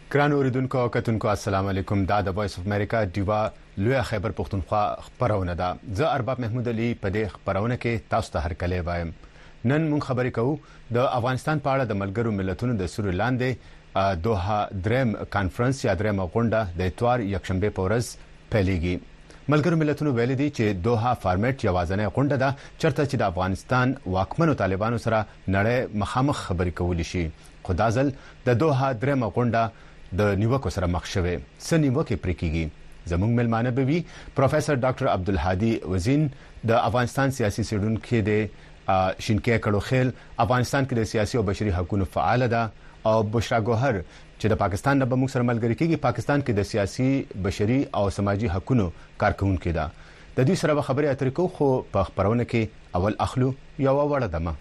ګران اوریدونکو او کتونکو السلام علیکم. دا د وایس اف امریکا دیوا لوی خیبر پختونخوا خبرونه ده. زه ارباب محمود علي په دې خبرونه کې تاسو ته هرکلی وایم. نن مونږ خبرې کوو د افغانستان په اړه د ملګرو ملتونو د سوري لاندې دوحه دریم کانفرنس یا دریم غونډه د اتوار یکشنبه په ورځ پیلېږي. ملګرو ملتونو ویلي دي چې دوحه فارمیټ یوازینۍ غونډه ده چرته چې د افغانستان واکمنو طالبانو سره نړۍ مخامخ خبرې کولی شي. خو دا ځل د دوحه دریم غونډه د نیوکو سره مخ شوه. سنیوکه پریکيږي. زموږ ملمانه به وي پروفیسور ډاکټر عبدالهادي وزین د افغانستان سیاسي سیډونکو د شینکې کړو خیل افغانستان کې د سیاسي او بشري حقوقو فعال ده او بشرا ګوهر چې د پاکستان نه به موږ سره ملګری کیږي. پاکستان کې د سیاسي بشري او سماجي حقوقو کارکونکو ده. د دې سره خبرې اترې کوو خو په خبرونه کې اول اخلو یو وړه دمه.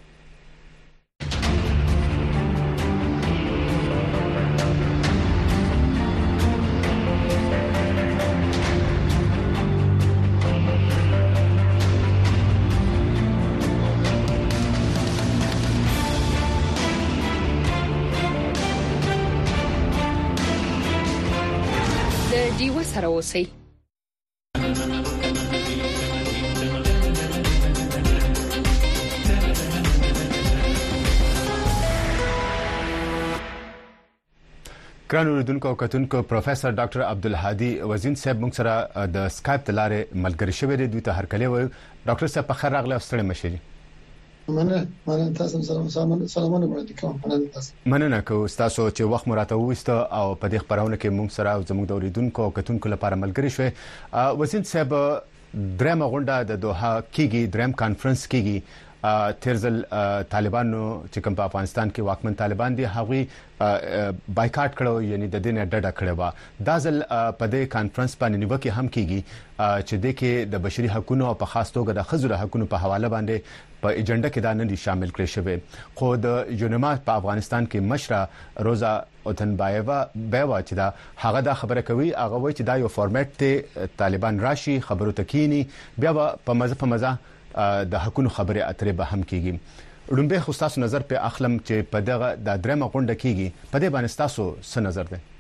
دیو سره اوسئ. ګران اوریدونکو او کتونکو پروفیسور ډاکټر عبدالهادي وزین صاحب موږ سره د اسکایپ د لارې ملګری شوی دی. دوی ته هرکلی وایو. ډاکټر صاحب په خیر راغلی او ستړي مشي. مننه تاسو سلامونه وړاندې کوم. مننه کوم تاسو چې وخت مراته وست او په دې خبرونه کې موږ سره زموږ د اوریدونکو او کتونکو لپاره ملګری شوي. وزین صاحب دریم غونډه د دوحه کېږي، دریم کانفرنس کېږي. تیرزل طالبانو چې کوم په افغانستان کې واکمن طالبان دي هغوی بایکاټ کړو، یعنی د دې نه ډډه کړې و. دا ځل په دې کانفرنس باندې نیوکه هم کیږي چې د کې د بشري حقوقو او په خاص توګه د ښځو د حقوقو په حواله باندې په ایجنډا کې دا نه دي شامل کړي شوی. خو د یونیما په افغانستان کې مشره روزا اوتنبایوا چې دا هغه دا خبره کوي، هغه وایي چې دا یو فارمیټ ته طالبان راشي خبرو تکینی بیا په مزه د حقوقو خبره اترې به هم کیږي. لومبه خو تاسو نظر په اخلم چې په دغه د درېمه غونډه کیږي، په دې باندې تاسو څه نظر ده؟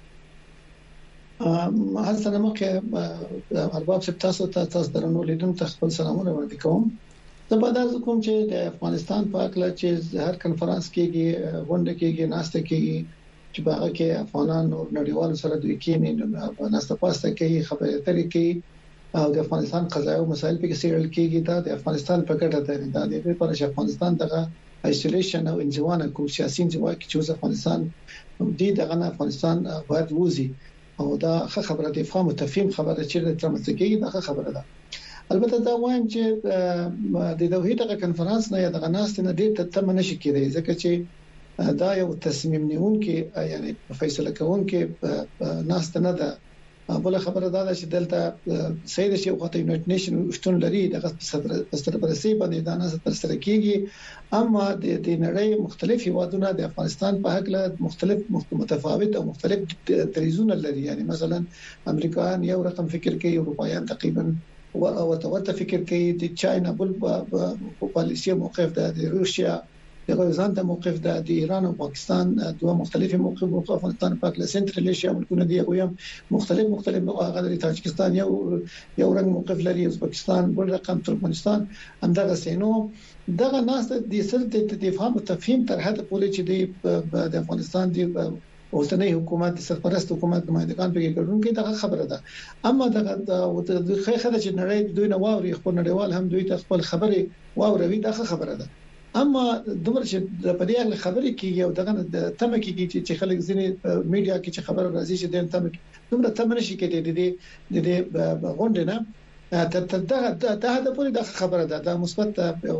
هر څه نمکه ارباب چې تاسو درنو لیدم ته خپل سلامونه وړاندې کوم. زه به دا کوم چې د افغانستان په اړه چې هر کنفرانس کېږي، غونډه کېږي، ناسته کېږي چې باغه کې افغانان او نړیوال سره دوی کېني ناسته پاسته کوي، خبرې اترې کوي او د افغانستان قضايا او مسایل په کې سیرل کېږي. دا د افغانستان په ګټه ده. دا د لپاره چې افغانستان دغه ایسولیشن او انزوانه کوم سیاسي انزوا کې چې افغانستان دغه افغانستان باید وځي او دا خبره د افهام او تفهیم خبره چې تر مسته کېږي دا خبره ده. البته دا وایم چې د دوحه دغه کنفرانس نه یا دغه ناست نه ډېر ته منشي کېږي ځکه چې دا یو تصمیم نیون کې یعنی فیصله کوون کې ناست نه ده. بل خبره دا ده چې دلته سید شي وخت یونایټډ نیشن شتون لري دغه سرپرستی باندې دا نه تر سره کیږي. اما د نړۍ مختلف هیوادونه د افغانستان په حق له مختلف متفاوت او مختلف دریزونه لري. یعنی مثلا امریکایان یو رقم فکر کوي، اروپایان تقریبا وتوت فکر کوي، د چاینا بل په پالیسي موقف ده، د روسیا دغه ځانته موقف ده، د ایران او پاکستان دوه مختلفي موقف افغانستان په اړه سنټرل ایشیا ملکونه دي او هم مختلف غیر تاجکستان یو رنګ موقف لري، ازبکستان بل رقم، ترکمنستان همدغه سينو دغه ناس د سلطه تفاهم او تفهیم تر حد پورې چې د افغانستان دی اوسنۍ حکومت سرپرست حکومت نمائندگان په کې ګډون کې دغه خبره ده. اما دغه خیخه چې نړۍ دوی نه واوري خپل نړیوال هم دوی ته خپل خبره واوروي دغه خبره ده. اما دومره چې په دې اړه خبرې کیږي او دغه تمه کیږي چې خلک ځینې میډیا کې چې خبره راځي چې د تمه دومره تمه نشي کېدی د غونډه نه ته دا د پوری د خبره ده. دا مثبت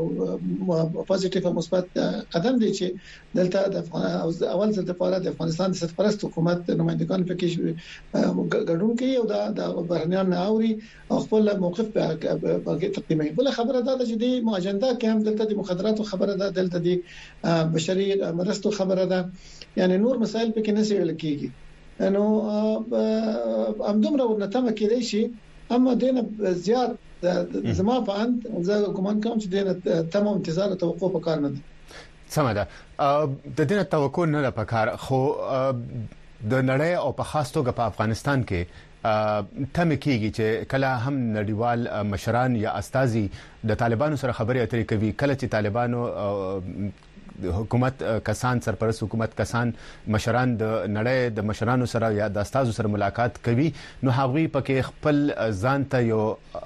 پوزټیو او مثبت قدم دی چې دلته د اول ځل لپاره د افغانستان د سرپرست حکومت نمائندگان په کې ګډون کوي او د بهرنیان اوري او خپل موقف په تقدیموي. بل خبره ده چې د اجنډا کې هم دلته د مخدراتو خبره ده، دلته د بشري مرستو خبره ده، یعنی نور مسایل په کې نه سیړل کیږي. نو همدومره ورنته کېدای شي. اما دینه زیات زما په اند زه کوم کوم چې دینه تمام انتظار او توقع په کار نه دي. سمه ده. د دینه توقع نه لپاره خو د نړۍ او په خاص توګه په افغانستان کې تم کېږي چې کله هم نړیوال مشران یا استازي د طالبانو سره خبرې اترې کوي، کله چې طالبانو حکومت کسان سرپرست حکومت کسان مشران د نړۍ د مشرانو سره یا د استازو سره ملاقات کوي، نو هغوی پکې خپل ځان ته یو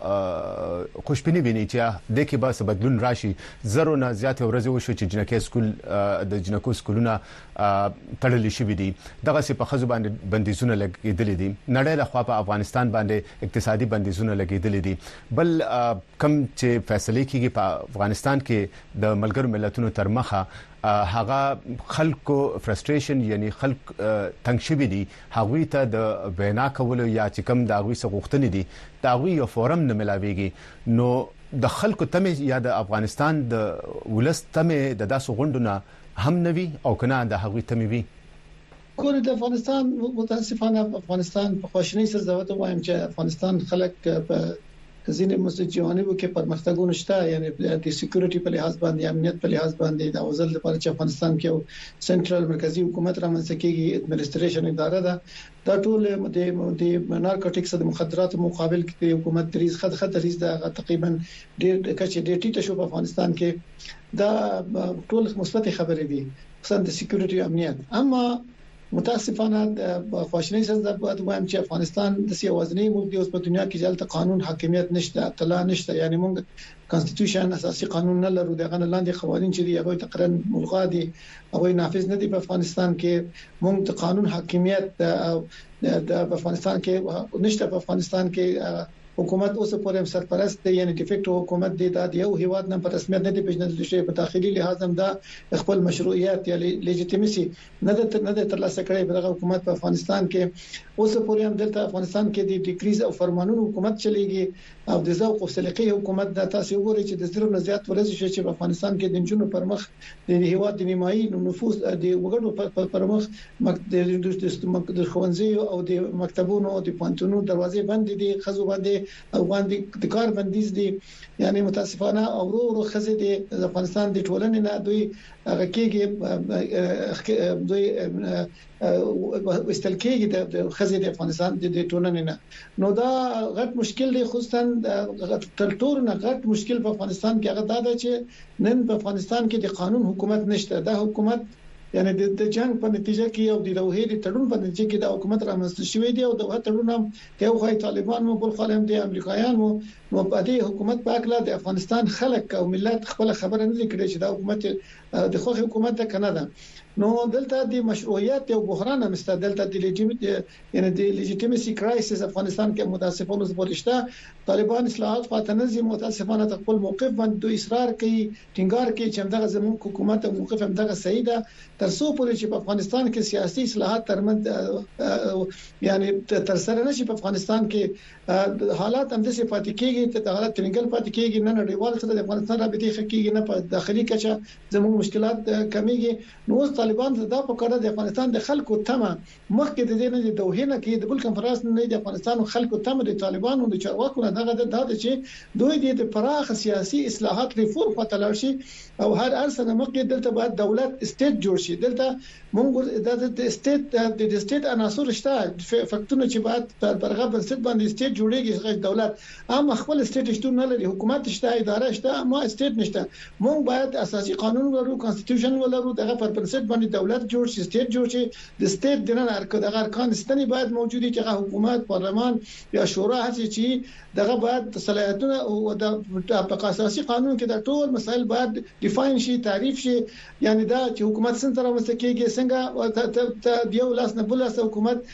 خوشبیني ویني چې د کې به بدلون راشي. زرو نه زیات ورځې وشو چې جنکې سکول د جنکو سکولونه تړل شي دي، دغه څه په خزو باندې بندیزونه لګیدل دي، نړۍ له خوا په افغانستان باندې اقتصادي بندیزونه لګیدل دي. بل کم چې فیصله کیږي په افغانستان کې د ملګرو ملتونو تر مخه هغه خلکو فرستریشن یعنی خلک تنګ شوي دي، هغوی ته د وینا کولو یا چې کوم د هغوی څخه غوښتنې دي د هغوی یو فورم نه ملاويږي، نو د خلکو تمه یا د افغانستان د ولست تمه د داسو غونډونه هم نوي او کنه د هغوی تمه وي. کور د افغانستان متاسفانه افغانستان په خوشنۍ سره زوته وایم چې افغانستان خلک په ځینې مستجوانبو کې پرمختګونه شته، یعنی د سکیورټي په لحاظ باندې، امنیت په لحاظ باندې د وزل لپاره چې افغانستان کې سنټرال مرکزی حکومت رامنځته کېږي، اډمنستریشن اداره ده، دا ټول د نارکوټیکس د مخدرات مقابل کې حکومت دریز خدريز ده تقریبا ډېر کچې ډېر ټیټه شو په افغانستان کې، دا ټول مثبت خبرې دي خصوصا د سکیورټي امنیت. اما متاسفانه د خوشنۍ سره د وایم چې افغانستان د سیاوازنی ملک دی اوس په دنیا کې جلته قانون حاکمیت نشته، اطلاع نشته، یعنی موږ کانستیټیوشن اساسي قانون نه لرو، دغه نه لاندې قوانين چې دی هغه تقریبا ملغا دي، هغه نافذ نه دي په افغانستان کې. موږ د قانون حاکمیت د افغانستان کې نشته. په افغانستان کې حکومت اوس پورې هم سرپرست دی، یعنی ډیفیکټو حکومت دی، دا یو هیواد نه په رسمیت نه دی پیژندل شوی، په داخلي لحاظ هم دا خپل مشروعیت یا لیجیټیمیسي نه د ترلاسه کړی په دغه حکومت په افغانستان کې. اوس پورې هم دلته افغانستان کې د ډیکریز او فرمانونو حکومت چلیږي او د ذوق او سلیقې حکومت د تاسو وګورئ چې د زرو نه زیات ورځې شي چې په افغانستان کې د جنونو پر مخ د هیواد د نیمایي نفوذ د وګړو پر مخ د خوندزي او د مکتبونو او د پانتونو دروازې بند دي، خزو باندې افغان د کار بندیز دي، یعنی متاسفانه او ورو خزه د افغانستان د ټولنې نه دوی هغه دوی استلکیږي د خزه د افغانستان د ټولنې نه. نو دا غټ مشکل دی، خصوصا تر ټولو نه غټ مشکل په افغانستان کې هغه دا ده چې نن په افغانستان کې د قانون حکومت نشته. دا حکومت یعنی د جنگ په نتیجه کې او د روحي تړون په نتیجه کې د حکومت رامنځته شوی دی او د تړون هم یو خای طالبان مو بل خلک دي امریکایان مو په دې حکومت په اړه د افغانستان خلک او ملت خپل خبره نه کړي چې دا حکومت د خو حکومت ده کنه ده. نو دلته د مشروعیت او بحران هم ست دلته د یعنی د لیجیټیمیسي کرایسس افغانستان کې متاسفانه زبرشته طالبان اصلاحات فاتنظیم متاسفانه خپل موقف باندې اصرار کوي، ټینګار کوي چې دغه زموږ حکومت او موقف هم دغه صحیح ده، تر څو پورې چې په افغانستان کې سیاسي اصلاحات ترمن یعنی تر سره نشي په افغانستان کې حالات هم د صفات کېږي ته حالات ترنګل پات کېږي، نه نړیوال سره د افغانستان رابطې خکېږي، نه په داخلي کچه زموږ مشکلات کمیږي. نو طالبان دا په کړه د افغانستان د خلکو تمه مخکې د دې نه د دوهنه کې د بل کنفرانس نه د افغانستان خلکو تمه د طالبانو د چارواکو نه دغه د چې دوی د پراخ سیاسي اصلاحات ریفورم په تلاش شي او هر سنه مخکې دلته باید دولت سټیټ جوړ شي. دلته مونږ د سټیټ عناصر شته، فکټونه چې باید برغه بنسټ باندې سټیټ جوړیږي، دولت هم خپل سټیټ شته نه لري، حکومت شته، اداره شته، اما سټیټ نشته. مونږ باید اساسي قانون ولرو، کانستیټیوشن ولرو، دغه پر بنسټ باندې دولت جوړ شي، سټیټ جوړ شي. د سټیټ دنه ارکان ستنی باید موجودي چې حکومت، پارلمان یا شورا هڅه چې دغه باید صلاحیتونه او د اساسي قانون کې د ټول مسائل باید ډیفاین شي، تعریف شي. یعنی دا چې حکومت څنګه راوځي کېږي، څنګه د یو لاس نه بل لاس حکومت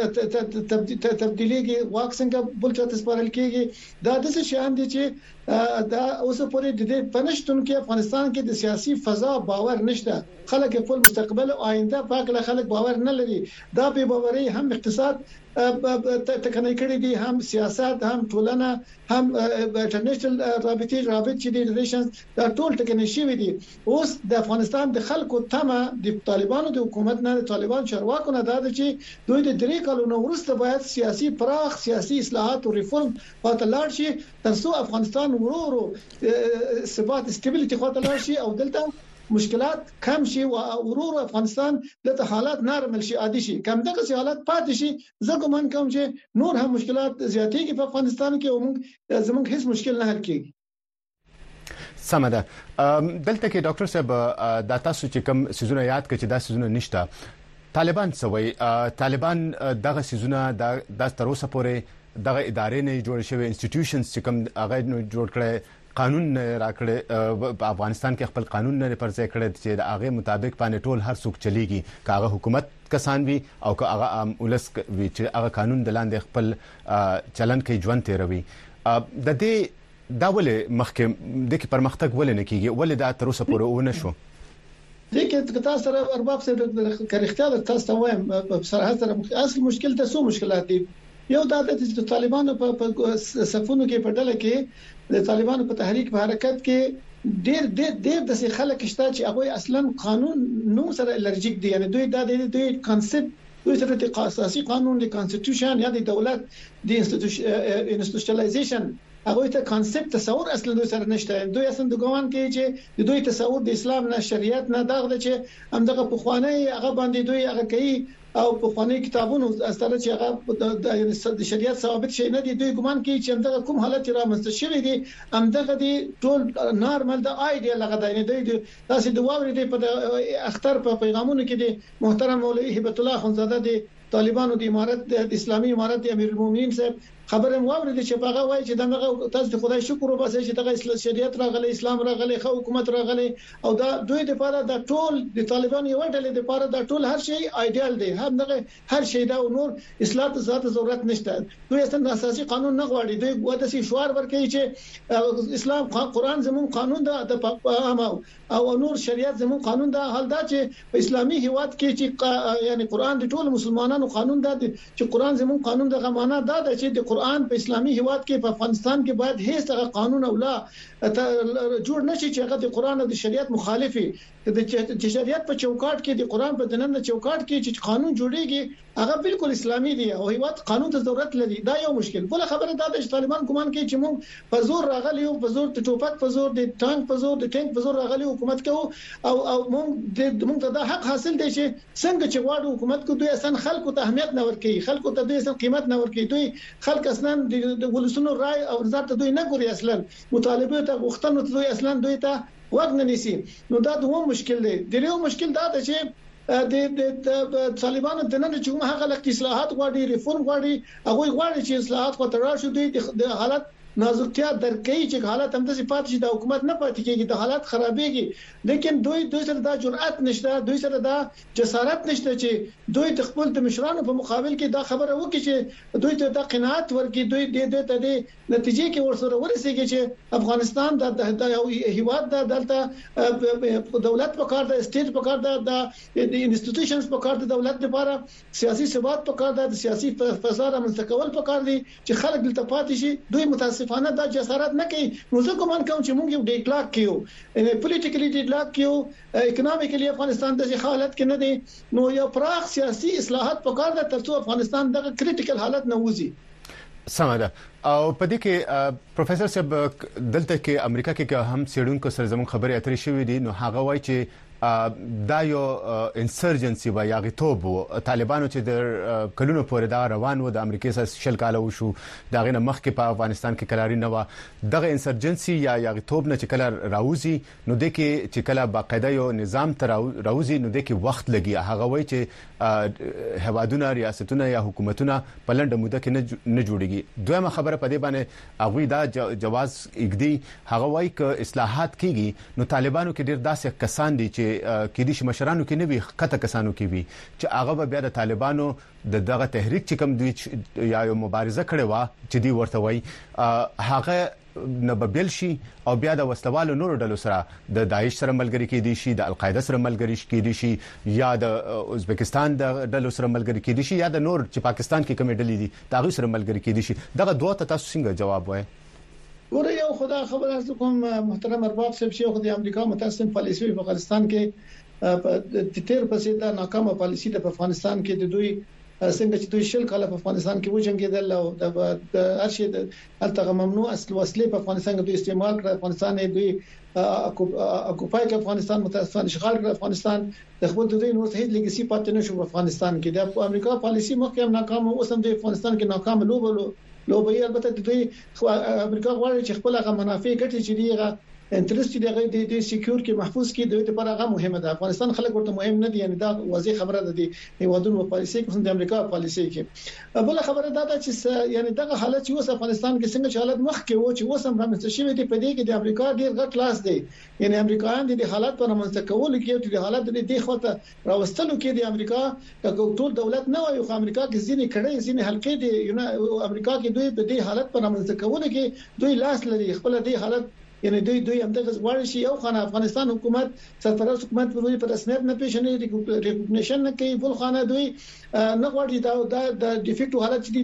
تبدیلیږي، واک څنګه بل څه تسپارل کېږي، دا د څه شان دي چې دا اوس پورې د پنځتون کې افغانستان کې د سیاسي فضا باور نشته، خلک خپل مستقبل او آینده په اړه خلک باور نه لري. دا به باوري هم اقتصاد تکني کړی دي، هم سیاست، هم ټولنه، هم انټرنیشنل رابطې چې د ریلیشنز دا ټول ټکني شوی دي. اوس د افغانستان د خلکو تمه د طالبانو د حکومت نه، د طالبان چارواکو نه دا چې دوی د 3 کالونو وروسته باید سیاسي پراخ سیاسي اصلاحات او ریفورم په تلاړ شي ترڅو افغانستان ورو ثبات استابیلیټي خاطر لاړ شي او دلته مشکلات کم شي او ورور افغانستان د حالات نارمل شي عادي شي کم دغه حالات پاتې شي زه ګومان کوم چې نور هم مشکلات زیاتېږي په افغانستان کې او موږ زموږ هیڅ مشکل نه حل کیږي سمده دلته کې ډاکټر صاحب دا تاسو چې کوم سيزونه یاد کړئ چې دا سيزونه نشته طالبان سوي طالبان دغه سيزونه د تر اوسه پورې دغه ادارې نه جوړ شوی انسټیټیوشنز چې کوم هغه جوړ کړي قانون راکړي په افغانستان کې خپل قانون نه پر ځای کړي چې د هغه مطابق باندې ټول هر څوک چلیږي کاغه حکومت کسان وي او کاغه ولس وي چې هغه قانون د لاندې خپل چلن کې ژوند تیروي د دې دا ولې مخکې د پرمختګ ولې نه کیږي ولې دا تر اوسه پورې ونه شو دغه تاسو سره ارباب سره کریختیا تاسو ته وایم په صراحت سره اصل مشکل ته څو مشکلات دي یو دا د طالبانو په صفونو کې په ډله کې د طالبانو په تحریک په حرکت کې ډېر د خلک شته چې هغه اصلا قانون نو سره الرجیک دي یعنی دوی کانسپټ دوی سره د اساسي قانون د کانسټیټیوشن یا د دولت د انسټیټیوشنالایزیشن هغه ته کانسپټ تصور اصلا دوی سره نشته دوی اصلا د ګومان کوي چې د دوی تصور د اسلام نه شریعت نه دغه چې همدغه په خوانه هغه باندې دوی هغه کوي او په خوانه کتابونو اصله چې هغه د شریعت ثابت شي نه دي دوی ګومان کوي چې همدغه کوم حالت رامنځته شوی دي همدغه دي ټول نارمل د آیډیا لغه دی دوی تاسو د واوري دی په اختر په پیغامونو کې دي محترم مولوی هبت الله خنزاده دي طالبانو د امارت د اسلامي امارت د امیر المؤمنین صاحب خبره مو ورته چې هغه وایي چې دغه تاسو خدای شکر وباسئ چې دغه شریعت راغلی اسلام راغلی خو حکومت راغلی او دا دوی د لپاره د ټول د طالبانو یو ډلې د لپاره د ټول هر شی ایډیال دی هم دغه هر شی دا نور اصلاح ذات ضرورت نشته دوی اصلا اساسي قانون نه غواړي دوی وته سي شعار ورکوي چې اسلام قرآن زمون قانون دا او نور شریعت زمون قانون دا حال دا چې په اسلامي هیواد کې چې یعنی قرآن د ټول مسلمانانو قانون دا چې قرآن زمون قانون د غمانه دا چې د قرآن په اسلامي هیواد کې په افغانستان کې باید هیڅ قانون او لا جوړ نشي چې هغه د قرآن او د شریعت مخالفي د شریعت په چوکاټ کې د قرآن په دننه چوکاټ کې چې قانون جوړيږي هغه بالکل اسلامي دی او هیواد قانون ته ضرورت لري دا یو مشکل بل خبره دا د طالبان ګمان کوي چې موږ په زور راغلی او په زور د ټوپک په زور د ټانک په زور د ټانک په زور راغلی حکومت کوو او موږ ته دا حق حاصل دی چې څنګه چې واړو حکومت کو دوی اصلا خلکو ته اهمیت نه ورکوي خلکو ته دوی اصلا قیمت نه ورکوي دوی خلک اصلا د ولسونو رائے او نظر ته دوی نه ګوري اصلا مطالبه ته غوښتنو ته دوی اصلا دوی ته وګ نه نيسي نو دا دوه مشکل دی د یو مشکل دا ده چې د طالبانو د نن چې هغه لکه اصلاحات غواړي ریفورم غواړي هغه غواړي چې اصلاحات خو تر شو دوی د حالت نازکتیا درکې چې حالت هم د صفات چې د حکومت نه پاتې کېږي د حالات خرابېږي لیکن دوی سره دا جرأت نشته دوی سره دا جسارت نشته چې دوی د خپل د مشرانو په مقابل کې دا خبره وکړي چې دوی ته د قناعت ورکړي دوی د نتیجې کې ورسره ورسېږي چې افغانستان د یو هیواد د دلته دولت په کار د سټیټ په کار د انسټیټیوشنز په کار د دولت لپاره سیاسي ثبات په کار د سیاسي فضا رامنځته کول په کار دي چې خلک دلته پاتې شي دوی متاسفانه دا جسارت نه کوي نو زه کوم کوم چې موږ یو ډیکلاک کیو پولیټیکلی ډیکلاک کیو اکونومیکلی افغانستان د حالت کې نه دی نو یو پراخ سیاسي اصلاحات په کار ده ترڅو افغانستان دغه کریټیکل حالت نه وځي سمده او په دې کې پروفیسور صاحب دلته کې امریکا کې هم سیډونکو سره زموږ خبرې اترې شوې دي نو هغه وایي چې دا یو انسرجنسي و یا غټوب طالبانو چې د کلونو پورې دا روان و د امریکای سره شل کاله وشو دا غنه مخکې په افغانستان کې کلاري نه و دغه انسرجنسي یا غټوب نه چې کله راوځي نو د کې چې کله باقاعده یو نظام تر راوځي نو د کې وخت لګي هغه وایي چې هوادونه ریاستونه یا حکومتونه په لنډه موده کې نه جوړيږي دویمه خبره په دې باندې هغه دا جواز اګدي هغه وایي ک اصلاحات کیږي نو طالبانو کې ډیر داسې کسان دي چې کې دي چې مشرانو کې نه وي خطه کسانو کې وي چې هغه بیا د طالبانو دغه تحریک چې کوم دوی یا یو مبارزه کړې و چې دی ورته وایي هغه نببل شي او بیا د وسلوالو نور ډلو سره د داعش سره ملګری کې دي شي د القاعده سره ملګری کې دي شي یا د ازبکستان د ډلو سره ملګری کې دي شي یا د نور چې پاکستان کې کوم ډلې دي دا غو سره ملګری کې دي شي دغه دوه ته تاسو څنګه جواب وایي ګوره یو خدا خبر از کوم محترم ارباب صاحب شیخ د امریکا متأسف پالیسي په افغانستان کې تیر پسې دا ناکامه پالیسي د افغانستان کې د دوی څنګه چې دوی شل کال په افغانستان کې وجنګیدل او د ارشد التغ ممنوع اصل وسلې په افغانستان کې دوی استعمال کړ. افغانستان دوی اکوپای کې افغانستان متاسفانه اشغال کړ. افغانستان د خپل دوی نور هیڅ لیګسي پاتې نشو په افغانستان کې. د امریکا پالیسی مخکې هم ناکام او اوس هم د افغانستان کې ناکام لوبي. البته دوی امریکا غواړي چې خپل هغه منافع ګټي چې دیغه انټرست دی د سکیور کې محفوظ کې دوی لپاره هغه مهمه ده. افغانستان خلک ورته مهم نه دي، یعنی دا واضح خبره ده د هیوادونو پالیسي کې د امریکا پالیسي کې. بل خبره ده چې یعنی دغه حالت چې اوس افغانستان کې څنګه چې حالت مخ کې و چې اوس هم رامنځته شوی دی په دې کې د امریکا ډیر غټ لاس دی. یعنی امریکایان د حالت په رامنځته کولو کې د حالت د خواته راوستلو کې د امریکا ټول دولت نه وایي خو امریکا کې ځینې کړي ځینې حلقې دي. امریکا کې دوی په دې حالت په رامنځته کولو کې دوی لاس لري. خپل دې حالت یعنی دوی هم دغه غواړي چې یو خانه افغانستان حکومت سرپرست حکومت په دوی په رسمیت نه پیژني، ریکګنیشن نه کوي. بل خانه دوی نه غواړي دا د ډیفیکټو حالت چې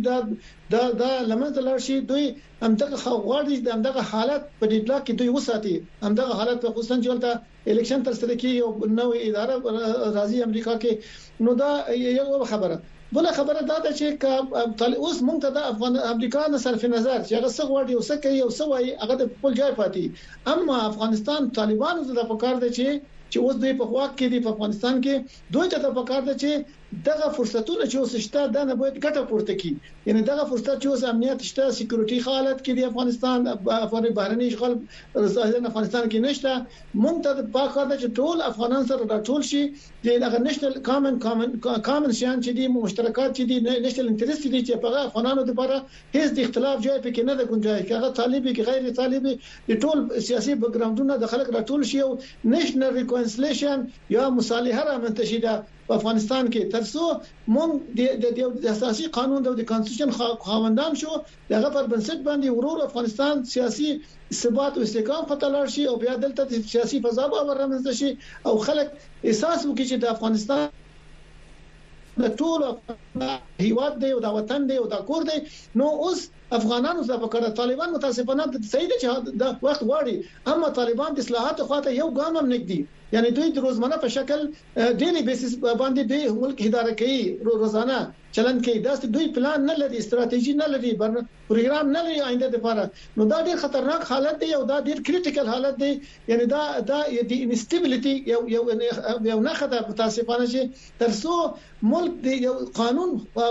دا لمنځه لاړ شي. دوی هم دغه غواړي دغه حالت په دې بلاک کې دوی وساتي. هم دغه حالت په خصوصا چې ولته الیکشن تر سره کې یو نوې اداره راځي امریکا کې. نو دا یو خبره. بل خبره دا ده چې اوس موږ ته د امریکا نه صرف نظر چې هغه څه غواړي او څه کوي او څه وایي هغه د خپل ځای پاتې. اما افغانستان طالبانو ته د پکار دي چې اوس دوی په خواک کې دي په افغانستان کې دوی ته د پکار دي چې دغه فرصتونه چې اوس شته دا نه باید ګټه پورته کړي. یعنی دغه فرصت چې اوس امنیت شته، سکیورټي حالت کې دی افغانستان بهرنی اشغال افغانستان کې نشته. موږ ته د پکار دي چې ټول افغانان سره راټول شي دغه نېشنل کامن شان چې دي مشترکات چې دي نېشنل انټرست دي چې په افغانانو لپاره هیڅ د اختلاف ځای پکې نه ده گنجائش. هغه طالبي کې غیر طالبي د ټول سیاسي بیک ګراوندونه د خلک راټول شي او نېشنل ریکونسیلیشن یا مصالحه رامنځته شي په افغانستان کې ترڅو موږ د اساسي قانون د کانستیټیوشن خاوندان شو دغه پر بنسټ باندې ورور افغانستان سیاسي ثبات او استحکام فتلار شي او بیا دلته سیاسي فضا به ورمنځ شي او خلک احساس وکړي چې د افغانستان د ټول هیواد دی او د وطن دی او د کور دی. نو اوس افغانانو څخه په کړه طالبان متاسفانه د صحیح دي چې د وخت غواړي، اما طالبان د اصلاحات خواته یو ګام هم نګدي. یعنی دوی د روزمره په شکل ډیلی بیسس باندې د ملک اداره کوي، روزانه چلند کوي. دا دوی پلان نه لري، استراتیژي نه لري، پروګرام نه لري آینده لپاره. نو دا ډیر خطرناک حالت دی او دا ډیر کریټیکل حالت دی. یعنی دا د انستابیلیټي یو نه خطر متاسفانه چې ترڅو ملک د یو قانون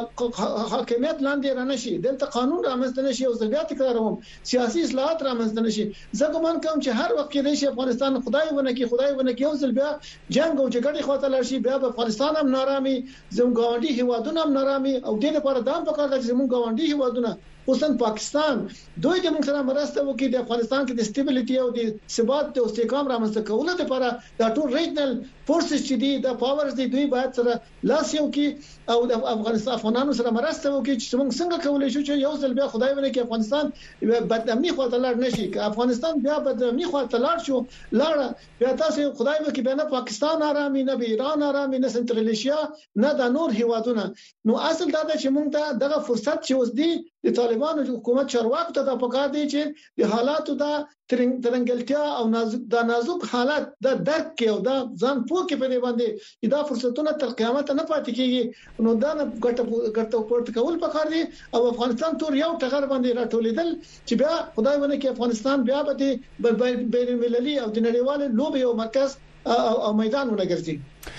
حاکمیت لاندې رانشي، دلته قانون رامنځته نشي او زه بیا تکراروم سیاسي اصلاحات رامنځته نشي. زه ګمان کوم چې هر وخت کې راشي افغانستان خدای ونه کې یو ځل بیا جنگ او جګړه خواته لاشي، بیا په افغانستان هم نارامي، زموږ ګاونډي هیوادونه هم نارامي او د دې لپاره دا هم پکار دی چې زموږ ګاونډي هیوادونه خصوصا پاکستان دوی د موږ سره مرسته وکړي د افغانستان کې د استابیلیټي او د ثبات او استحکام رامنځته کولو لپاره د ټول ریجنل فورسز چې دي د پاورز دي دوی باید سره لاس یو کې او د افغانانو سره مرسته وکړي چې موږ څنګه کولای شو چې یو ځل بیا خدای ونه کې افغانستان بدامني خواته لاړ نشي. که افغانستان بیا بدامني خواته لاړ شو بیا تاسو خدای وکړي بیا نه پاکستان آرامي، نه ایران آرامي، نه سنټرل ایشیا، نه د نور هیوادونه. نو اصل دا چې موږ ته دغه فرصت چې اوس دی د طالبانو حکومت چارواکو ته د پکار دی چې د حالاتو د ترنګلتیا او نازک حالت د درک کې او د ځان پوکې په دی باندې دا فرصتونه تر قیامت نه پاتې کیږي. نو دا نه ګټه پورته کول پکار دی او افغانستان تور یو ټغر باندې راټولیدل چې بیا خدای ونه کې افغانستان بیا به بین المللي او د نړیوال لوبي او مرکز او میدان ونګرځي.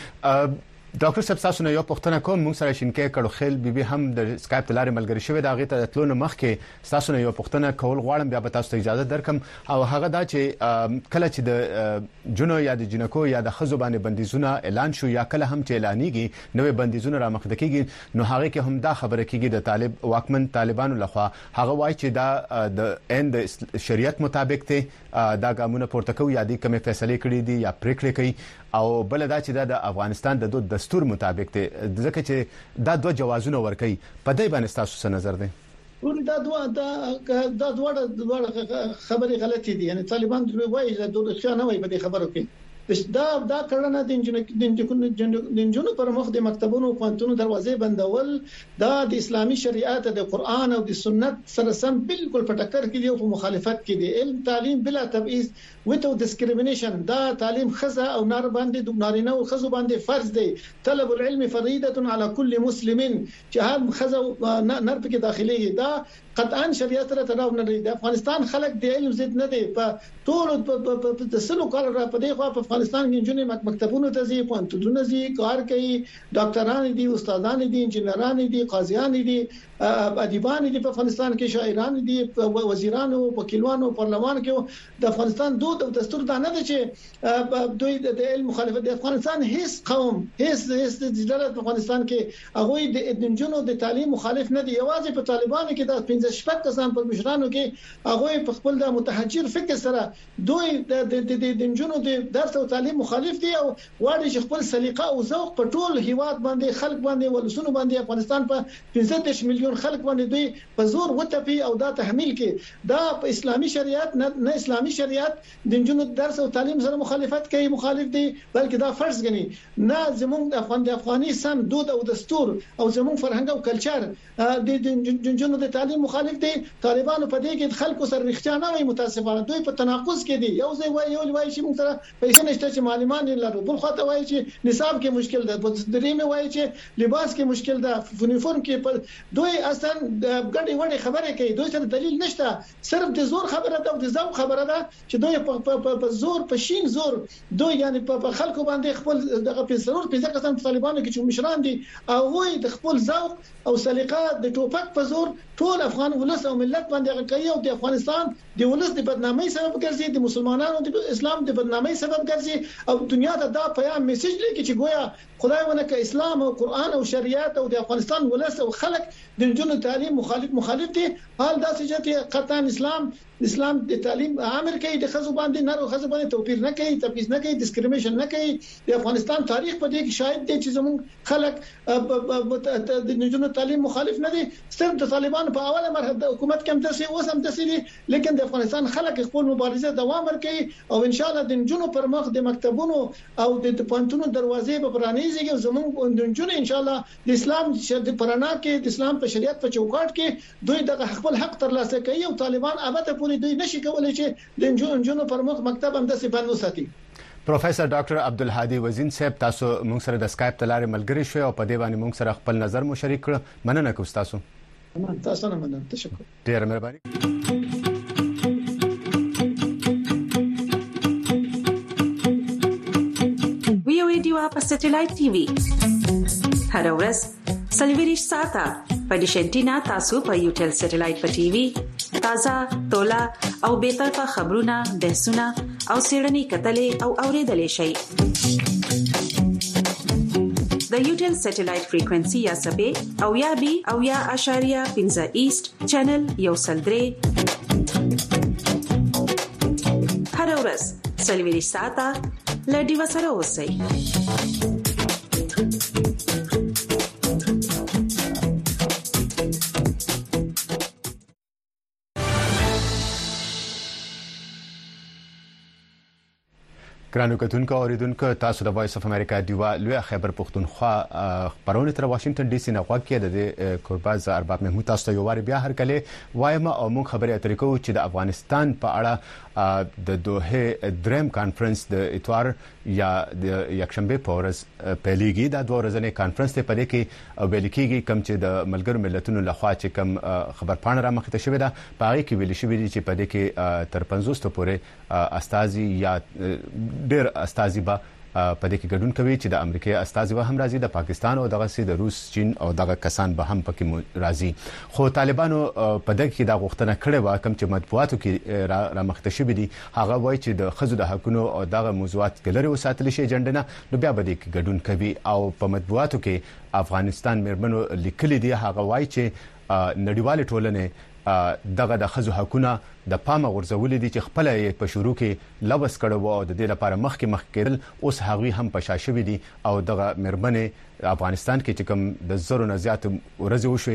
ډاکټر صاحب تاسو نه یو پوښتنه کوم. موږ سره شینکې کړو خل بیبي هم د اسکایپ تلارې ملګری شوی دا غي ته تلونه مخ کې تاسو نه یو پوښتنه کول غواړم بیا به تاسو ته اجازه درکم او هغه دا چې کله چې د جنو یا د جنکو یا د خزو باندې بندیزونه اعلان شو یا کله هم چې اعلانېږي نوې بندیزونه را مخ کېږي نو هغه کې هم دا خبره کېږي د واکمن طالبانو لخوا هغه وایي چې دا د اند شریعت مطابق ته دا ګامونه پورته کوي یا د کومه فیصله کړې دي یا پریکړه کوي او بل دا چې د افغانستان د دستور مطابق ته ځکه چې دا دوه جوازونه ورکړي په دې باندې تاسو څه نظر دی؟ دا دوه خبرې غلطې دي. یعنی طالبان دوی وایي چې دوه ښه نه وایي په دې خبرو کې. دا کړنه د انجونو پر مخ د مکتبونو او پوهنتونونو دروازې بندول دا د اسلامي شریعت د قران او د سنت سره سم بالکل په ټکر کې دی او په مخالفت کې دی. علم تعلیم بلا تبعیض without discrimination دا تعلیم خزه او نار باندې نارینه او خزو باندې فرض دی. طلب العلم فريضه على كل مسلم چې هم خزه نر په داخلي دا قطعا شریعت سره تړاو نه لري. د افغانستان خلک د علم ضد نه دي. په ټول په تسلو کال را په دغه په افغانستان کې جنې مکتبونو ته ځي، پوهنتونونو ځي، کار کوي، ډاکټران دي، استادان دي، انجنیران دي، قاضیان دي، ادیبان دي، په افغانستان کې شاعران دي، وزیران او وکیلان او پارلمان کې د افغانستان دود او دستور دا نه دي چې دوی د علم مخالفت. د افغانستان هیڅ قوم هیڅ د افغانستان کې هغه د جنونو د تعلیم مخالف نه دي. یوازې په طالبانو کې د شپږ کسان پر مشرانو کې هغه په خپل د متحجر فکر سره دوی د انجونو د درس او تعلیم مخالف دي او واړي چې خپل سلیقه او ذوق په ټول هیواد باندې خلک باندې ولسونو باندې افغانستان په 15 میلیون خلک باندې دوی په زور وټپي او دا تحمیل کې دا په اسلامي شریعت نه اسلامي شریعت د انجونو درس او تعلیم سره مخالفت کوي، مخالف دي، بلکې دا فرض غني نه زموږ د افغاني سم دود او دستور او زموږ فرهنګ او کلچر د انجونو د تعلیم مخالف دي. طالبانو په دې کې خلکو سره رښتیا نه وي، متاسفانه دوی په تناقض کې دي. یو ځای وایي چې موږ سره پیسې نشته چې معلمان نه لرو، بل خاطر وایي چې نصاب کې مشکل ده، بل دریم وایي چې لباس کې مشکل ده، یونیفورم کې دوی اصلا ګډي وډي خبره کوي، دوی سره دلیل نشته، صرف د زور خبره ده او د ذوق خبره ده چې دوی په زور په شین زور دوی یعنی په خلکو باندې خپل دغه پیسور پیسې کسان طالبانو کې چې مشران دي او وایي د خپل ذوق او سلیقه د ټوپک په زور ټول افغان ولس او ملت باندې کوي او د افغانستان د ولس د بدنامۍ سبب ګرځي، د مسلمانانو د اسلام د بدنامۍ سبب ګرځي او دنیا ته دا پیغام میسج لګي چې گویا خدای ونه ک اسلام او قران او شریعت او د افغانستان ولس او خلک د جنونو تعلیم مخالف دي. حال دا چې قطعا اسلام د تعلیم امر کوي، د خزو باندې نر او خزو باندې توپیر نه کوي، تبعیض نه کوي، ډیسکریمینیشن نه کوي. د افغانستان تاریخ په دې کې شاهد دی چې زموږ خلک د جنونو تعلیم مخالف نه دي. صرف د طالبانو په اوله مرحله د حکومت کې هم تاسو اوس هم تاسو دي، لیکن د افغانستان خلک خپل مبارزه دوام ورکړي او ان شاء الله د جنونو پر مخ د مکتبونو او د پوهنتونونو دروازې په پرانیزي او زموږ د جنونو ان شاء الله د اسلام د پرانا کې د اسلام په شریعت په چوکاټ کې دوی د خپل حق ترلاسه کوي او طالبان ابته پوری دوی نشي کولای چې د جنونو پر مخ مکتب هم د سبان وساتي. پروفیسور ډاکټر عبدالهادي وزین صاحب تاسو موږ سره د اسکایپ تلاره ملګری شو او په دې باندې موږ سره خپل نظر مو شریک کړ. مننه کوم تاسو. تاسو نه مننه، تشکر. ډیر مهرباني. ویو ایډیو په سټلایټ ټي وي هر ورځ سلویریش ساته په ډیشنټینا تاسو په یوټل سټلایټ په ټي وي تازه تولا او به طرفه خبرونه، بحثونه او سیړنی کتلې او اوریدلې شي. د یوټل سټلایټ فریکوئنسي یا سبې او یا بي او یا اشاریه 15 ایست چینل یو سلدري هر ورځ سلویریش ساته لډي وسره اوسئ. ګرانو کتونکو اوریدونکو تاسو د وایس اف امریکا دیوا لوی خیبر پختونخوا خبرونه تر واشنگټن ډي سي نه غوښکې د قرباز ارباب محمود تاسو ته یو واری بیا هر کله وایم او موږ خبرې اترې کوو چې د افغانستان په اړه د دوه دریم کانفرنس د اتوار یا د یکشنبه په ورځ پیلېږي. دا دوه ورځې کانفرنس ته پدې کې ویل کېږي کوم چې د ملګرو ملتونو لخوا چې کوم خبرپاڼه را مخته شوې ده په هغه کې ویل شوی دی چې پدې کې تر 50 ته پورې استازي یا ډېر استازي به په دې کې ګډون کوي چې د امریکای استازي به هم راځي، د پاکستان او دغه سي د روس، چین او دغه کسان به هم پکې راځي. خو طالبانو په دغه کې دا غوښتنه کړې و کوم چې مطبوعاتو کې را مخته شوی دي هغه وایي چې د خزو د حقونو او دغه موضوعات ګلري وساتل شي جنډنه نو بیا به دې کې ګډون کوي. او په مطبوعاتو کې افغانستان مرمنو لیکلي دي هغه وایي چې نړیوال ټولنه دغه د خزو حقونه د پامه ورزول دي چې خپل په شروع کې لوس کړو او د دې لپاره مخ کېدل اوس هغوی هم پښاشوي دي او دغه مرمنه افغانستان کې چې کوم د زرو نه زیات ورځې وشوي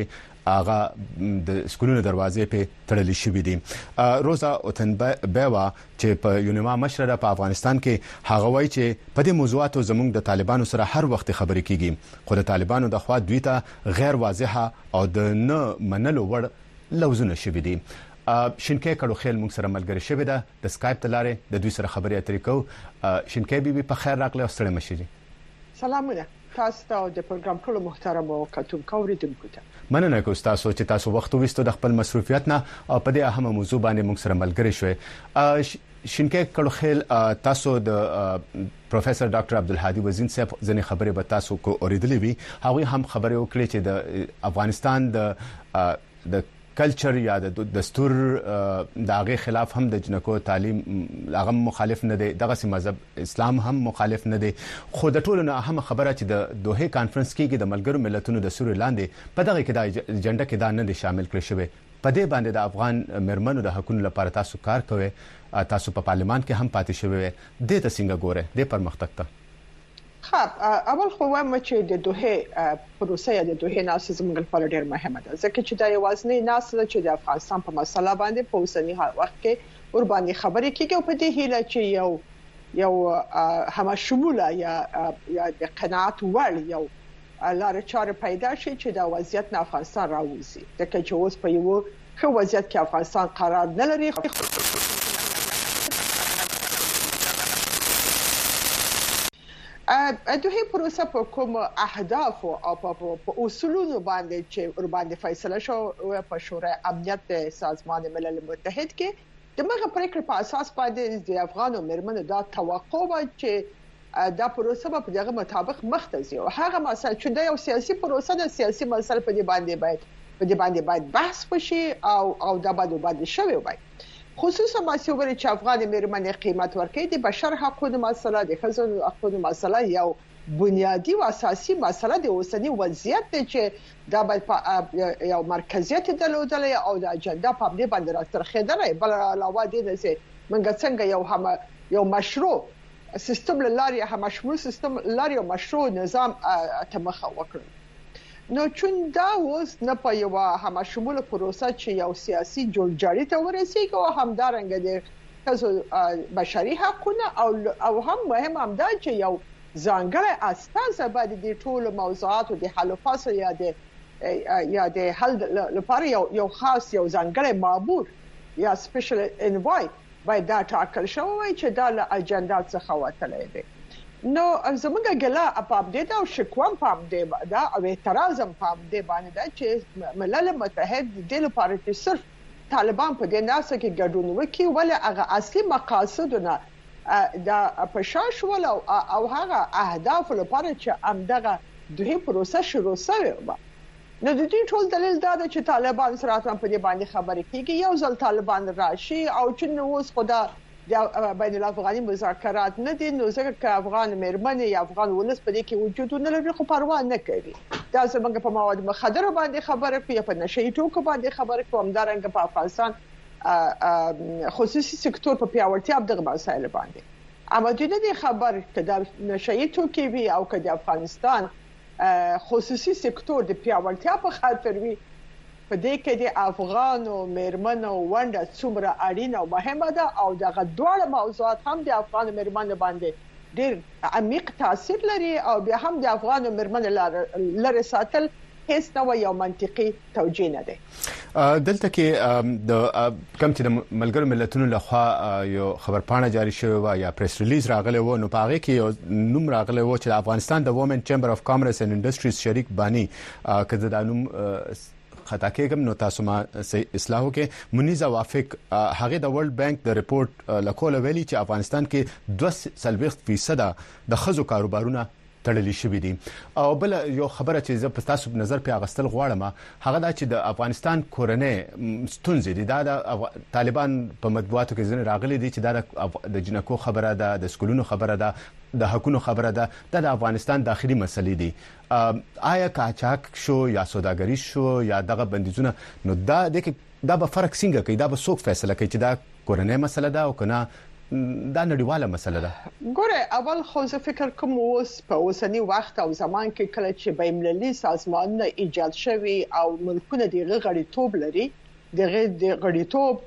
هغه د سکولونو دروازې په تړلې شوې دي. روزا اوتنبیوا چې په یونیما مشره په افغانستان کې هغه وایي چې په دې موضوعاتو زموږ د طالبانو سره هر وخت خبرې کیږي خو د طالبانو د خوا دوی ته غیر واضحه او د نه منلو وړ لوزونه شوي دي. شینکې کډو خیل موږ سره ملګری شوی ده د سکایپ تلاره د دوی سره خبرې اترې کوو. شینکې بیبي په خیر راغلی او ستړي مشي. سلامونه تاسو ته د پروګرام ټول محترم او کتونکو اوریدونکو ته. مننه کوم تاسو چې تاسو وخت وستو د خپل مصروفیت نه او په دې اهمه موضوع باندې موږ سره ملګری شوي. شینکې کډو خیل تاسو د پروفیسور ډاکټر عبدالهادي وزین صاحب ځنې خبرې به تاسو کو اوریدلې وي. هغه هم خبرې وکړي چې د افغانستان د کلچر یا د دستور د هغه خلاف هم د جنکو تعلیم هغه مخالف نه دی، دغه مذهب اسلام هم مخالف نه دی. خو د ټولو نه اهم خبره چې د دوحه کانفرنس کې د ملګرو ملتونو د سوري لاندې په دغه کې د اجنډا کې دا نه دي شامل کړی شوی. په دې باندې د افغان مرمنو د حقوقو لپاره تاسو کار کوئ، تاسو په پارلمان کې هم پاتې شوی وي. د ته څنګه ګوره د پرمختګ ته؟ خب اول خو وایم چې د دوحه پروسه یا د دوحه ناسه زموږ لپاره ډیر مهمه ده، ځکه چې دا یوازنی ناسه چې د افغانستان په مسله باندې په اوسنی وخت کې ور باندې خبرې کیږي او په دې هیله چې یو هم شموله یا د قناعت وړ یو لار چاره پیدا شي چې دا وضعیت نه افغانستان راوځي، ځکه چې اوس په یو ښه وضعیت کې افغانستان قرار نه لري. دوی پروسه په کوم اهداف او په اصولونو باندې چې ور باندې فیصله شو په شورای امنیت د سازمان ملل متحد کې د مغه پریکړه په اساس باندې د افغان مرمنو دا توقع و چې دا پروسه په دغه مطابق مختزي او هغه مسله چې د یو سیاسي پروسه د سیاسي مسله په دې باندې باید بحث وشي او دا باندې شوی وي. خصوصا مسئله چې افغان مرمنې قیمت ورکړي د بشر حقوقو مسله د ښځو حقوقو مسله یو بنیادی او اساسي مسله د اوسنی وضعیت چې دا باید یو مرکزیت درلودل او د اجنډا په دې باندې راسترخیدل، بل علاوه دې چې منګ څنګه یو مشروع سیستم لاري هم مشروع سیستم لاري او مشروع نظام تمخه وکړي. نو چون دا اوس نه په یو هم شمول پروسه چې یو سیاسي جوړجاړي ته ورسیږي او همدارنګه د بشري حقوقو او هم مهم هم دا چې یو ځانګړی اساس باید د ټولو موضوعاتو د حل فاصله یا د حل لپاره یو خاص یو ځانګړی مامور یا سپیشل انوای باید دا ټاکل شوی چې دا له اجنډا څخه وتلی دی. نو زموږ ګلا په دې او شکوام په دې دا او اعتراض په دې باندې دا چې ملل متحد د لپاره چې صرف طالبان په دې ناسه کې ګډون وکړي ولې هغه اصلي مقاصدونه دا پښاش ول او هغه اهداف لپاره چې امدغه دوی پروسه شروع شوی و. نو د دې ټول دلیل دا چې طالبان سره په دې باندې خبرې کیږي، یو ځل طالبان راشي او چې نو اوس خدا د بین الافغاني مذاکرات نه دي، نو ځکه افغان مرمنې یا افغان ولس په دې کې وجود نه لري خو پروا نه کوي. دا زموږ په مواد مخدره باندې خبره کوي، په نشئی توکو باندې خبره کوي، همدارنګه په افغانستان خصوصي سکتور په پیاوړتیا دغه مسایل باندې امدونه دي خبر کړه نشئی توکي وي او کله افغانستان خصوصي سکتور د پیاوړتیا په خاطر وي په دې کې د افغان او مرمنو ونده څومره اړینه او مهمه ده او دغه ډول موضوعات هم د افغان مرمنو باندې ډېر عمیق تاثیر لري او بیا هم د افغان مرمنو لره ساتل هیڅ نو یو منطقي توجیه نه ده. دلته کې د کم چې د ملګرو ملتونو لخوا یو خبرپاڼه جاری شوې و یا پریس ریلیز راغلی و، نو په هغه کې یو نوم راغلی و چې د افغانستان د وومن چیمبر اف کامرس اینڈ انډستریز شریک بانی کله دا نوم خطا کېږم نو تاسو ما اصلاح وکړئ. منیزه وافق هغه د ورلد بانک د ریپورت لکول ویلي چې افغانستان کې 2% د خزو کاروبارونه تړلې شوې دي. او بل یو خبره چې زه په تاسو نظر په اغستل غواړم هغه دا چې د افغانستان کورنۍ ستونزې دي، دا د طالبان په مطبوعاتو کې ځنه راغلي دي چې دا د جنکو خبره ده، د سکولونو خبره ده، د حقوقو خبره ده، د افغانستان داخلي مسلې دي. آیا قاچاق شو یا سوداګری شو یا دغه بندیزونه، نو دا به فرق څنګه کوي؟ دا به څوک فیصله کوي چې دا کورنۍ مسله ده او کنه دا نړیواله مسله ده. ګوره اول خو زه فکر کوم اوس په اوسنی وخت او زمان کې کله چې بین‌المللي سازمانونه ایجاد شوي او ملکونه دغه غړیتوب لري دغه غړیتوب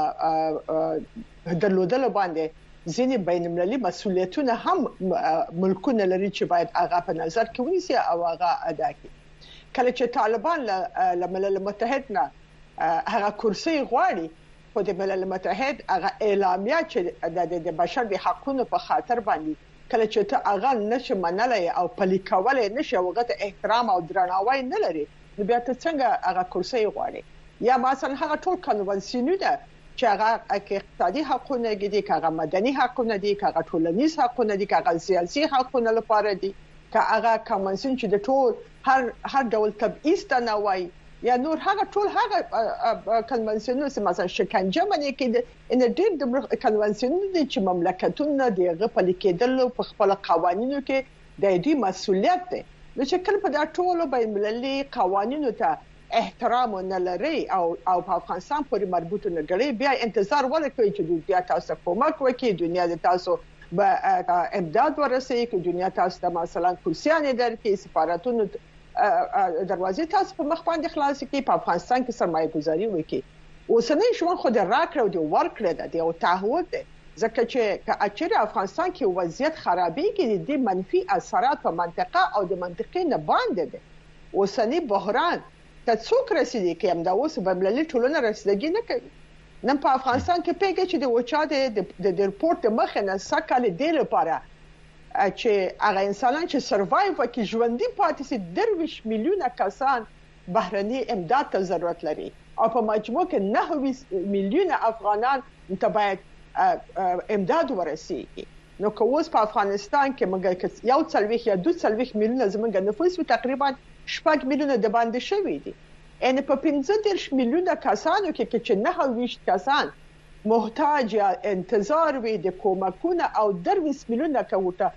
درلودل باندې ځینې بین‌المللي مسولیتونه هم ملکونه لري چې باید هغه په نظر کې ونیسي او هغه ادا کړي. کله چې طالبان له ملل متحد نه هغه کرسي غواړي خو د ملل متحد هغه اعلامیه چې د بشري حقوقو په خاطر باندې کله چې ته هغه نشه منلای او پلي کولای نشه وغه ته احترام او درناوی نه لري نو بیا ته څنګه هغه کرسي غواړي یا مثلا هغه ټول کنوانسیونونه چې هغه اقتصادي حقوقونه دي هغه مدني حقوقونه دي هغه ټولنیز حقوقونه دي هغه سیاسي حقوقونه لپاره دي هغه کنوانسیون چې د ټول هر ډول تبعیض نه وای یا نور هغه ټول هغه کنوانسیونونه چې مثلا شکنجه باندې کې ان ډېر د کنوانسیونونه دي چې مملکتونه دغه په لیکدل په خپل قوانینو کې د دې مسولیت ده چې کله په دا ټولو بین‌المللي قوانینو ته احترام نه لري او په افغانستان پورې مربوط نه غړي بیا انتظار ولکوي چې دنیا تاسو کومک وکړي دنیا د تاسو به امداد ورسوي چې دنیا تاسو ته مثلا کرسیانه درکې سفارتونو دروازې تاسو په مخ باندې خلاص کړي په افغانستان کې سرمایه گذاري وکړي اوسنۍ شوان خو د راکړو د ورکړه د یو تعهد ده ځکه چې اچره افغانستان کې وضعیت خرابېږي د منفي اثرات په منطقه او د منطقې نه باندې ده اوسنۍ بحران ته څوک رسیدي کې هم دا اوس بین‌المللي ټولنه رسیدګي نه کوي نن په افغانستان کې پیګه چې د وچا د ریپورت مخه نه سکهاله دی لپاره چې هغه انسانان چې سروایو کې ژوندۍ پاتې سي 20 میلیونه کسان بهرني امداد ته ضرورت لري او په مجموع کې 9 میلیونه افغانان ته باید امداد ورسیږي نو که اوس په افغانستان کې موږ یو څلويخ یا 2 میلیونه زموږ نفوس تقریبا 8 میلیونه د باندې شوی دي ان په 15 میلیونه کسانو کې چې 9 کسان محتاج یا انتظار وي د کومکونه او 20 میلیونه کوټه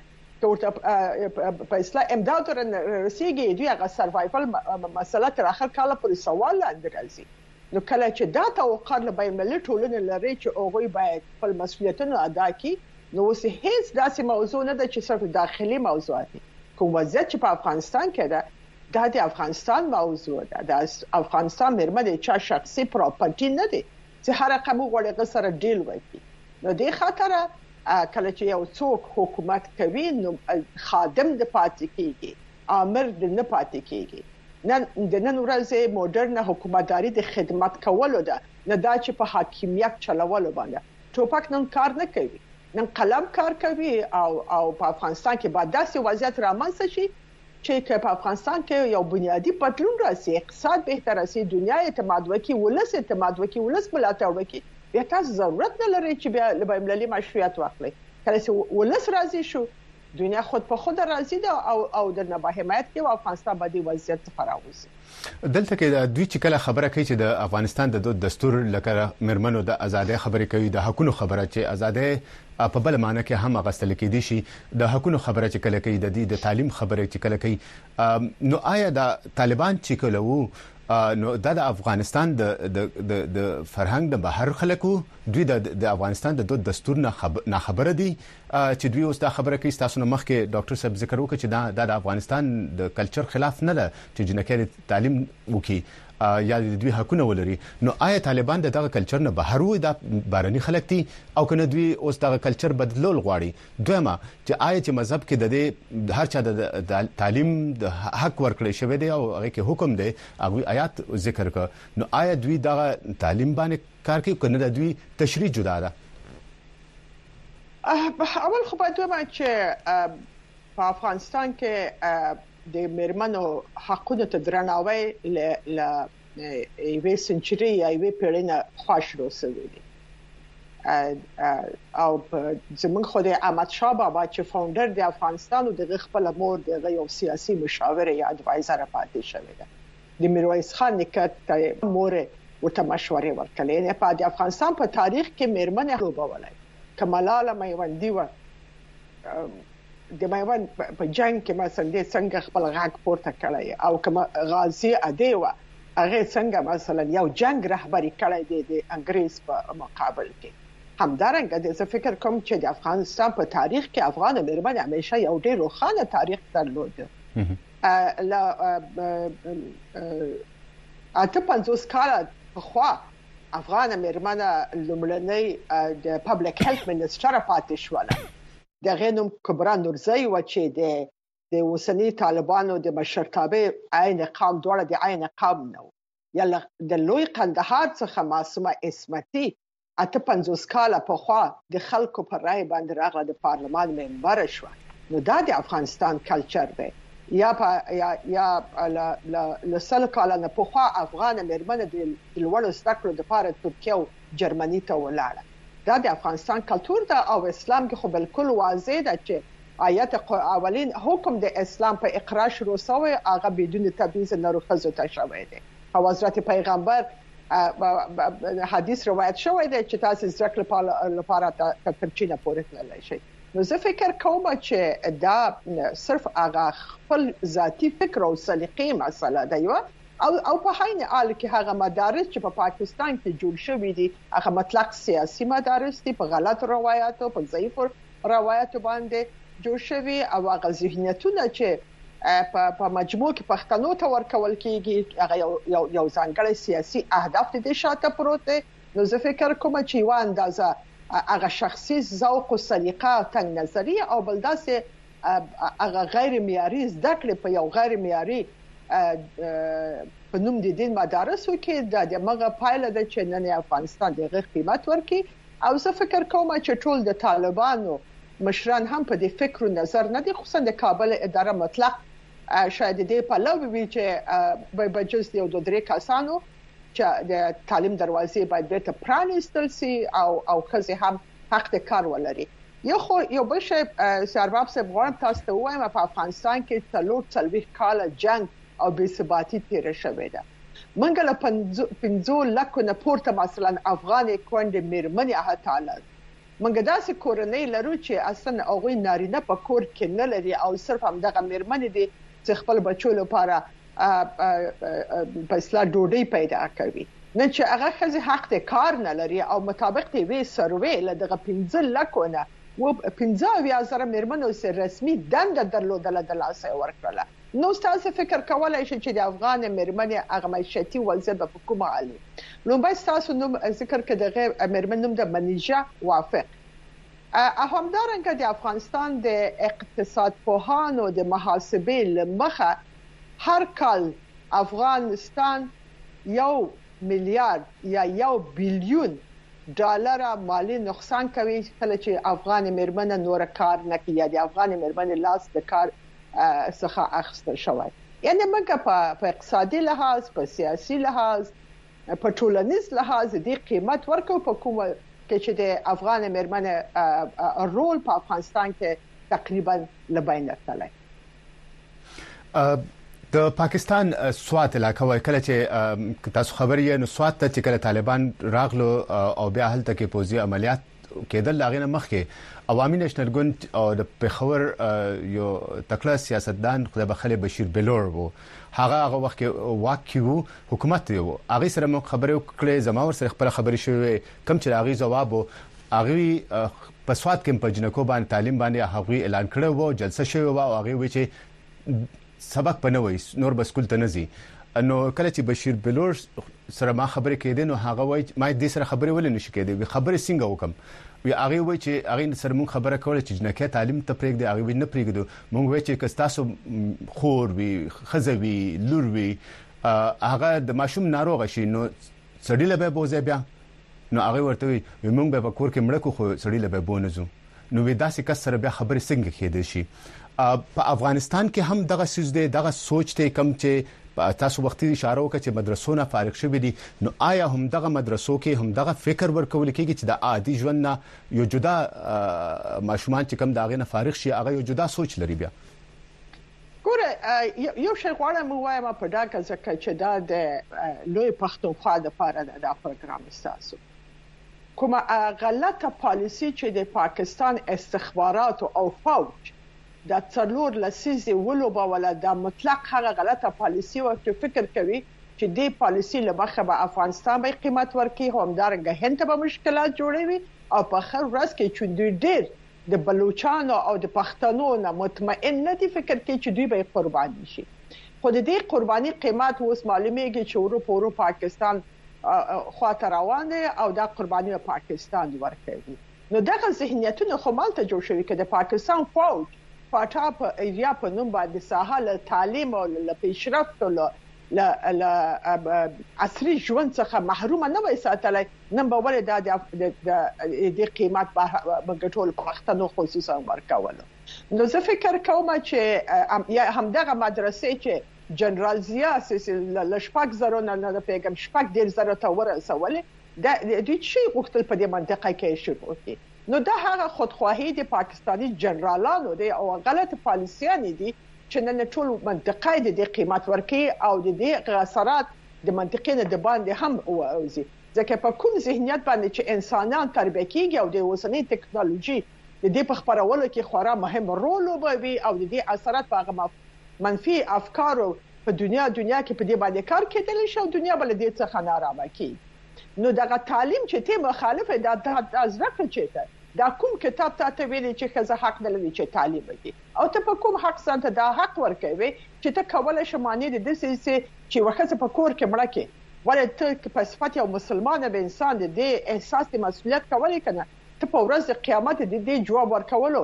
په اصلاح امداد ورسیږي دوی هغه سروایول مسله تر اخر کال پورې سوال لاندې راځي نو کله چې دا توقع له بین‌المللي ټولنې لري چې هغه باید خپل مسؤلیتونه ادا کړي نو اوس هیڅ داسې موضوع نه ده چې صرف داخلي موضوع دي کوم وضعیت چې په افغانستان کې ده دا د افغانستان موضوع ده د افغانستان مرمه چا شخصي پراپرټي نه دي چې هر رقم غوړي سره ډیل وکړي نو د خاطر کله چې یو څوک حکومت کوي نو خادم د پاتې کیږي امر د نه پاتې کیږي نن ورځې موډرن حکومتداري د خدمت کولو ده نه دا چې په حاکمیت چلولو باندې ټوپک نن کار نه کوي نن قلم کار کوي او په افغانستان کې بعد داسې وضعیت رامنځته شي چې په افغانستان کې یو بنیادی بدلون راسي اقتصاد بهتر راسي دنیا اعتماد وکي ولس اعتماد وکي ولس ملاتړ وکي بیا تاسو ضرورت نه لري چې بیا له بین‌المللي مشروعیت واخلئ کله چې ولس راضي شو دنیا خود په خود راضي ده او د نه حمایت کې افغانستان باندې وضعیت څخه راوځي دلته کې دوی چې کله خبره کوي چې د افغانستان د دستور لکه مرمنو د ازادۍ خبرې کوي د حقوقو خبره چې ازادۍ په بل معنی کې هم غستل کېدي شي د حقوقو خبره چې کله کوي د تعلیم خبره چې کله کوي نو آیا د طالبان چې کله وو نو د افغانستان د فرهنګ د بهر خلکو دوی د افغانستان د دستور نه خبره دي چې دوی اوس دا خبره کوي تاسو نه مخکې ډاکټر صاحب ذکر وکړي چې د افغانستان د کلچر خلاف نه ده چې جنکه تعلیم وکړي یا د دوی حقونه ولري نو آیا طالبان دغه کلچر نه بهر وي د بارني خلک دي او کنه دوی اوس دغه کلچر بدلول غواړي دویمه چې آیا چې مذهب کې د هر چا د تعلیم د حق ورکړی شوی دی او هغه کې حکم دی هغه آیات ذکر کړ نو آیا دوی دغه تعلیم باندې کار کوي کنه د دوی تشریح جدا ده اول خو باید وایم چې په افغانستان کې د مرمنو حقوقو ته درناوی ل ایوه سنچري یا ایوه پیړۍ خوښ روسوي دي او زمونږ خو د احمد شاه بابا چې فاونډر د افغانستان او د خپل مور د یو سیاسي مشاور یا اډوایزر پاتې شوی دی د میرویس خان نکته مور ورته مشورې ورکړې نه په افغانستان په تاریخ کې مرمنه لوبولای کمالاله میوندی و د میوند په جنگ کې مثلا د څنګه خپل غاګ پورته کړی او کما غازی ادی و هغه څنګه مثلا یو جنگ رهبری کړی دی د انګریز په مقابل کې همدارنګه د فکر کوم چې د افغانستان په تاریخ کې افغان مېرمن همیشه یو ډېر روښانه تاریخ درلود. لا 58 کال پخوا افغان مېرمن لومړنۍ د پبلک هیلث منسټر پاتې شوله. د غنوم کبرا نورزی و چې د اوسنی طالبانو د مشرتابه عین قام دوړه د عین قام نو یا د لوی قندهار څخه معصومه اسمتي 58 کال پخوا د خلکو پر رای باندې راغله د پارلمان ممبر شو. نو دا د افغانستان کلچر دی. یا لسل کال نه پخوا افغان مېرمن د لوړو زده کړو لپاره ترکیه او جرمني ته ولاړه. دا د افغانستان کلچر دا او اسلام کې خو بالکل واضح ده چې آیت اولین حکم د اسلام په اقرار شروع شوی هغه بدون تبعیض ناروخزو ته شوی دی. او حضرت پیغمبر حدیث روایت شوی دی چې تاسو ذکر لپاره تر چینه پورې تللی شئ. نو زه فکر کوم چې دا صرف هغه خپل ذاتی فکر او سلیقې مسله ده او په عین حال کې هغه مدارس چې په پاکستان کې جوړ شوي دي هغه مطلق سیاسي مدارس دي، په غلط روایتو په ضعیف روایتو باندې جوړ شوي او هغه ذهنیتونه چې په مجموع کې پښتنو ته ورکول کېږي هغه یو ځانګړی سیاسي اهداف دي شاته پروت دي. نو زه فکر کوم چې یو اندازه هغه شخصي ذوق او سلیقه او تنګ نظریه او بل داسې هغه غیر معیاري زده کړې په یو غیر معیاري په نوم د دین مدارسو کې د دغه پایله ده چې نن افغانستان دغه قیمت ورکړي. او زه فکر کوم چې ټول د طالبانو مشران هم په دې فکر او نظر نه دي، خصوصا د کابل اداره مطلق شاید دې په لو وی چې به جز یو دوه درې کسانو چې د تعلیم دروازې باید بیرته پرانیستل سي او خزي هم حق د کار ولري. یو بل شی سرباب صاحب غواړم تاسو ته وایم په افغانستان کې 40 کال جنگ او بې ثباتی تیر شوې ده. منګ له 15 لک نه پورته مثلا افغان کونډې مېرمنې هټاله منګ داسې کورنۍ لرو چې اصلا هغه نارینه په کور کې نه لري او صرف هم دغه مېرمنې دي چې خپل بچو لپاره په اصلاح ډوډۍ پیدا کوي. نن چې هغه خزي حق د کار نه لري او مطابق دی وی سروې له دغه 15 لکونه و 15,000 مېرمنو سره رسمي دنده درلودله د لاسه ورکړه. نو تاسو فکر کولای شئ چې د افغان مېرمنې هغه معیشتي وضعیت په کومه حالي. نو بس تاسو نوم ذکر کړه دغه مېرمن نوم د منیجا وافق. همدارنګه د افغانستان د اقتصاد پوهانو د محاسبې لمخه هر کال افغانستان 1 میلیارد یا 1 بیلیون ډالر مالی نقصان کوي کله چې افغان مېرمن نور کار نه کوي یا د افغان مېرمن لاس د کار څخه اخیستل شوی. یعنی موږ په اقتصادي لحاظ، په سیاسي لحاظ، په ټولنیز لحاظ د قیمت ورکو په کومه کې چې د افغان مېرمن رول په افغانستان کې تقریبا لبین تللی. د پاکستان سوات علاقه وای کله چې تاسو خبر یې نو سوات ته چې کله طالبان راغلو او بیا هلته کې پوځي عملیات کېدل لاغینه مخکې عوامي نېشنل ګوند او د پیښور یو تکړه سیاستدان خدای بخله بشیر بلور وو هغه وخت واکیو حکومت وو هغه سره مو خبرې وکړې زما ور سره خپل خبرې شوې کم چې هغه جواب وو هغه په سوات کې په جنکو باندې تعلیم باندې هغه اعلان کړو وو جلسه شوی وو او هغه وی چې سبق پنوي نور بس کول تنزي انه کله چې بشیر بلور سره ما خبرې کېده نو هغه وای ما دې سره خبرې ولې نشي کېده خبرې څنګه وکم وی هغه وای چې هغه سره مون خبره کوله چې جنکه تعلیم ته پرېږدي هغه نه پرېږدو مونږ وای چې کستاسو خور وی خزوي لور وی هغه د ماشوم ناروغ شي نو سړی له به بوزه بیا نو هغه ورته وی مونږ به کور کې مړ کو خو سړی له به بونزو نو وی داسې کس سره بیا خبرې څنګه کېده شي. په افغانستان کې هم دغه سوچ دی دغه سوچ ته کم چې تاسو وختي اشاره وکړه چې مدرسو نه فارغ شوي دي نو آیا هم دغه مدرسو کې هم دغه فکر ورکول کېږي چې د عادي ژوند نه یو جدا ماشومان چې کم داغه نه فارغ شي هغه یو جدا سوچ لري بیا ګوره یو شی غواړم وایم په دغه ځکه چې دا د لوی پښتونخوا لپاره دا پروګرام تاسو کومه غلطه پالیسی چې د پاکستان استخبارات او فوج د څلور لسیزه ولوبه ولا د مطلق هغه غلطه پالیسی او فکر کوي چې دې پالیسی له مخه به افغانستان به قیمت ورکړي همدارنګه هند به مشکلات جوړوي او په خر ورځ کې چې دوی ډېر د بلوچستان او د پښتنو نه مطمئن نه دي فکر کوي چې دوی به قرباني شي خو د دې قرباني قیمت اوس معلومیږي چې اروپا پاکستان خواته روان دي او دا قرباني په پاکستان ورکوي نو دغه ذهنیتونه خو مالته جوړ شوی چې د پاکستان فوج پاټا په ایریا په نوم باندې ساحل تعلیم او پیشرفت او عصري ژوند څخه محروم نه وي ساتلای نن به ولې د قیمت په ګټول پښتنو خصوصا ورکول نو زه فکر کوم چې همدغه مدرسې چې جنرال ضیا لشپاک زرو نه پیغام شپاک ډیر زرو ته ورسول دا د چی غوښتل په دې منطقه کې شروع کړي نو دا هغه خودخواهی د پاکستاني جنرالانو دی او غلط پالیسیان دي چې نن ټول منطقه د قیمت ورکي او د دې اثرات د منطقې نه د باندې هم اوزي ځکه په کوم ذهنیت باندې چې انسانان تربیه کیږي او د اوسنۍ ټکنالوژي د دې په خبرولو کې خورا مهم رول لوبوي او د دې اثرات په هغه منفي افکارو په دنیا کې په دې باندې کار کېدل شي او دنیا بل دې څخه نارامه کی نو دغه تعلیم چې ته مخالفه د ازرق چیته دا کوم کتاب ته ویلي چې خزه حق نه لري چې تعلیم وکړي او ته په کوم حق ځانته دا حق ورکوي چې ته کولای شې معنی د دې چې وخت په کور کې مړه کې ولې ته په صفت یو مسلمان به انسان دې احساس د مسؤلیت کولای کنه ته په ورځ د قیامت دې جواب ورکولو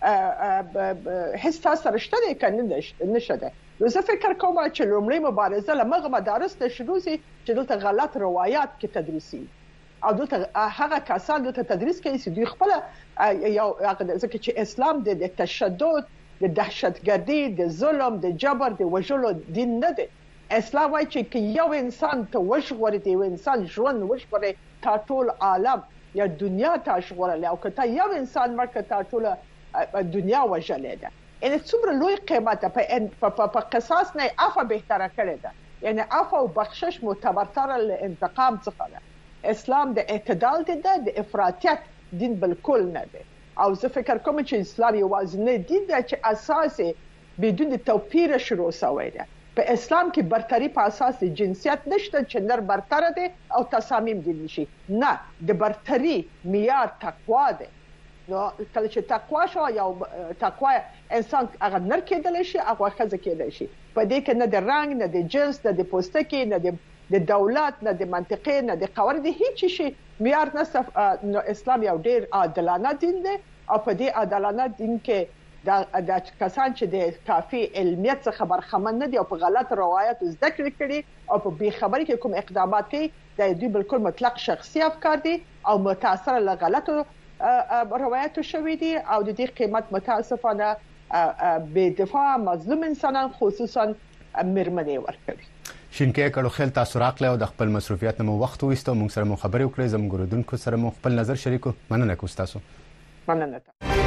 هیڅ تاسو رښتیا نه کنه نشته نو زه فکر کوم چې لومړی مبارزه لمغه مدارس ته شروع شي چې دلته غلط روایت کې تدریسي او دلته هغه کسان دلته تدریس کوي چې دوی خپل یو ځکه چې اسلام د تشدد د دهشتګردي د ظلم د جبر د وژلو دین نه دی اسلام وايي چې یو انسان ته وژغوري دی یو انسان ژوند وژغوري تا ټول عالم یا دنیا ته ژغوري او کته یو انسان مرکه تا ټول دنیا وژلې ده ان څومره لوی قیمت په قصاص نه عفو بهتره کړی ده یعنی عفو او بخشش معتبرتر له انتقام څخه ده اسلام د اعتدال دی د افراطیت دین بالکل نه دی او زه فکر کوم چې اسلام یوازینی دین دی چې اساس بدون توپیر شروع شوی دی په اسلام کې برتری په اساس جنسیت نشته چې نر برتر دی او تصامیم دي نشي نه د برتری معیار تقوا دی نو کله چې تقوا شو یو تقوا انسان هغه نر کېدل شي هغه خزه کېدل شي په دې کې نه د رنگ نه د جنس نه د پوستکي نه د دولت نه د منطقې نه د قواعد هیڅ شي معیار نه اسلام یو ډیر عادلانه دین دی او په دې عادلانه دین کې د کسان چې د کافي علمیت څخه برخمن نه دي او په غلط روایت زده کړي او په بی خبري کې کوم اقدامات کوي د دوی بالکل مطلق شخصي افکار دي او متاثر له غلطو روایتو شوې دي او د دې قیمت متاسفانه بے دفاع مظلوم انسانان خصوصا مرمنې ورکوي شینکې کړو خل تاسو راغله او د خپل مصروفیت نو وخت وېستو موږ سره مو خبرې وکړې زموږ ګوردونکو سره مو خپل نظر شریکو مننه کوم تاسو مننه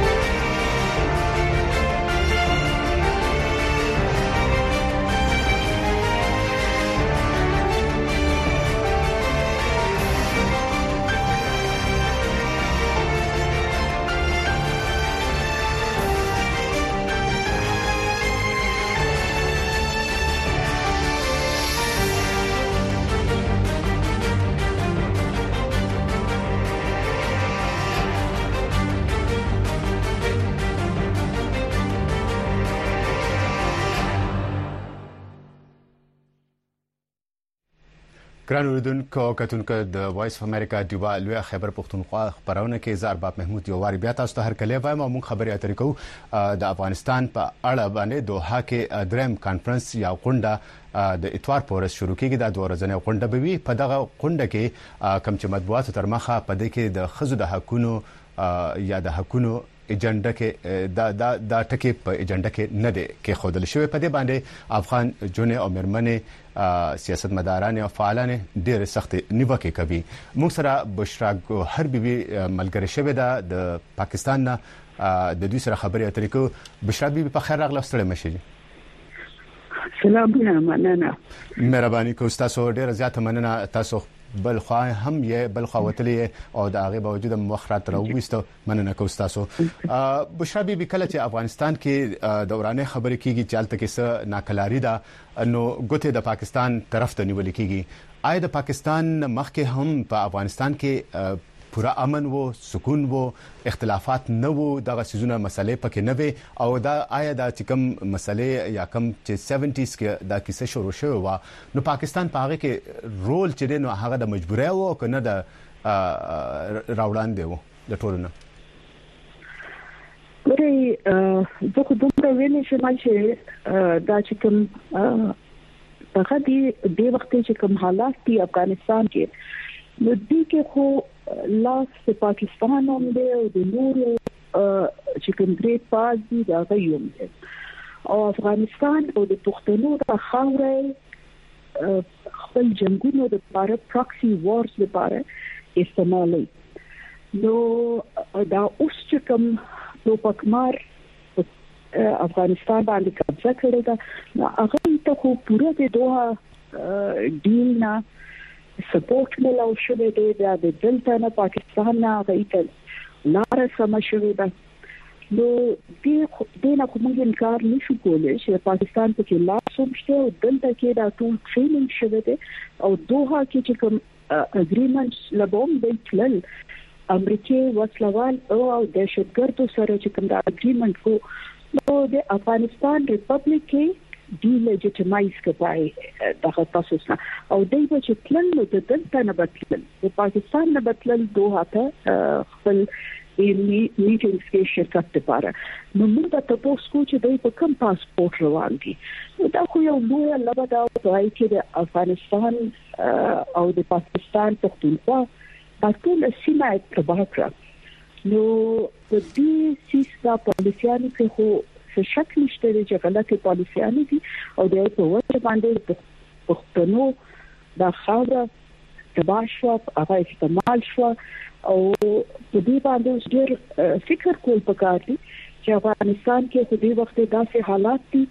ګران اوریدونکو کتونکو د وایس اف امریکا دیوا لوی خبر پښتونخوا خبرونه کې زار باب محمود یو واری بیا تاسو ته هر کله وایم او موږ خبرې اترې کوو د افغانستان په اړه باندې دوحه کې دریم کانفرنس یا غونډه د اتوار پورس شروع کیږي د 2 ورځې غونډه به وي په دغه غونډه کې کم چې مطبوعات تر مخه په دې کې د خزو د حقونو یا د حقونو ایجنډا کې دا ټکی په ایجنډا کې نه دی کې خودل شوی په دې باندې افغان جون او مرمنې سیاستمداران او فعالان ډېر سخت نیوکه کوي موږ سره بشرا هر بیبي ملګری شوی د پاکستان نه د دوی سره خبرې اترې کو بشرا بیبي په خیر راغله ستړي مشي سلام مننه مهرباني کوم تاسو ډېر زیات مننه تاسو بلخوا هم یې بلخوا وتلې او د هغه باوجود مخرات راوېستو مننه کوم تاسو بشرا بیبي کله چې افغانستان کې دورانه خبرې کیږي چالت کې څه ناکلاری ده نو ګوته د پاکستان طرف ته نیول کیږي آیا د پاکستان مخکې هم په افغانستان کې پوره امن وو سکون وو اختلافات نه وو دغه سيزونه مسلې پکې نه وي او دا آیا دا چې کوم مسلې یا کوم چې 70s کې دا کیسه شروع شوه وا نو پاکستان په هغه کې رول چې نو هغه د مجبورۍ وو کنه د راوړاندې وو د ټولنه ګورې زه خو دومره ویلې شم چې دا چې کوم هغه د وخت چې کوم حالات دي افغانستان کې نو دې کې خو لاس د پاکستان هم دی او د نور چې کوم ګریټ پاس دي دا غوښم دي او افغانستان او د پښتنو د خاورې خپل جنگونو د لپاره پراکسي وارز لپاره استعمالي نو دا اوس چې کوم توپکمار افغانستان باندې قبضه کړی دا هغه ته خو پوره د دوه ډیل نه سپورټ ملو شوه دی د دلته نه پاکستان نه غوښتل لار سم شوه دا نو دې نه کوم انکار نشو کولای چې پاکستان په کې لاس ومشته او دلته کې دا ټول ټریننګ شوه دی او دوه کې چې کوم اګریمنټس لبوم د تل امریکای وسلوال او دهشتګردو سره چې کوم دا اګریمنټ کو نو د افغانستان ریپبلیک کې ډی لیجټیمایز کړای دغه تاسو نه او دای په چې پلان نو د دلته نه بدلل د پاکستان نه بدلل دوه ته خپل میټینګز کې شرکت لپاره نو موږ ته تاسو کو چې دای په کوم پاسپورت روان دي دا خو یو لوی لبا دا وایي چې د افغانستان او د پاکستان پښتونخوا د ټول سیمه تباه کړ نو د دې سیسه پالیسیانو کې خو څه شک نشته چې غلطه پالیسیانو دي او د په وجه باندې پښتنو د خاوره تباه شو هغه استعمال شو او په دې باندې ډېر فکر کول پکار دي چې افغانستان کې په دې وخت داسې حالات دي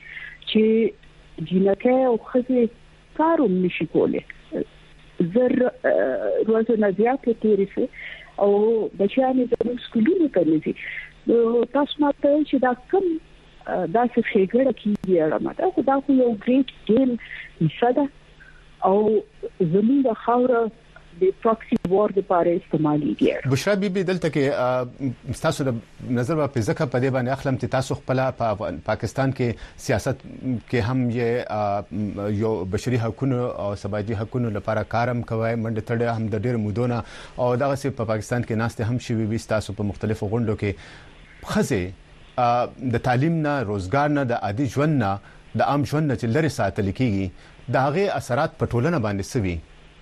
چې جنکه او خزه کاروم نشي کولای زر روزنه زیاتې تیریږي او بچیانې د سکولونو ته نه دي تاسو ماته چې دا کوم دا څه خېګړه کیږي راځه دا خو یو ګریټ ګیم نشته او زموږ د خاوره د پراکسي وار لپاره استعماليږي بشرا بیبي دلته کې تاسو د نظر په ځکه په دې باندې اخلم چې تاسو خپل په پاکستان کې سیاست کې هم یو بشري حقوقو او سماجي حقوقو لپاره کارم کوي منډه تړه هم د ډېر مودونه او دغه سي په پاکستان کې ناشته هم شوي وي تاسو په مختلفو غونډو کې خزه د تعلیم نه روزګار نه د عادي ژوند نه د عام ژوند نه چې لري ساتل کیږي دا غي اثرات په ټولنه باندې سوي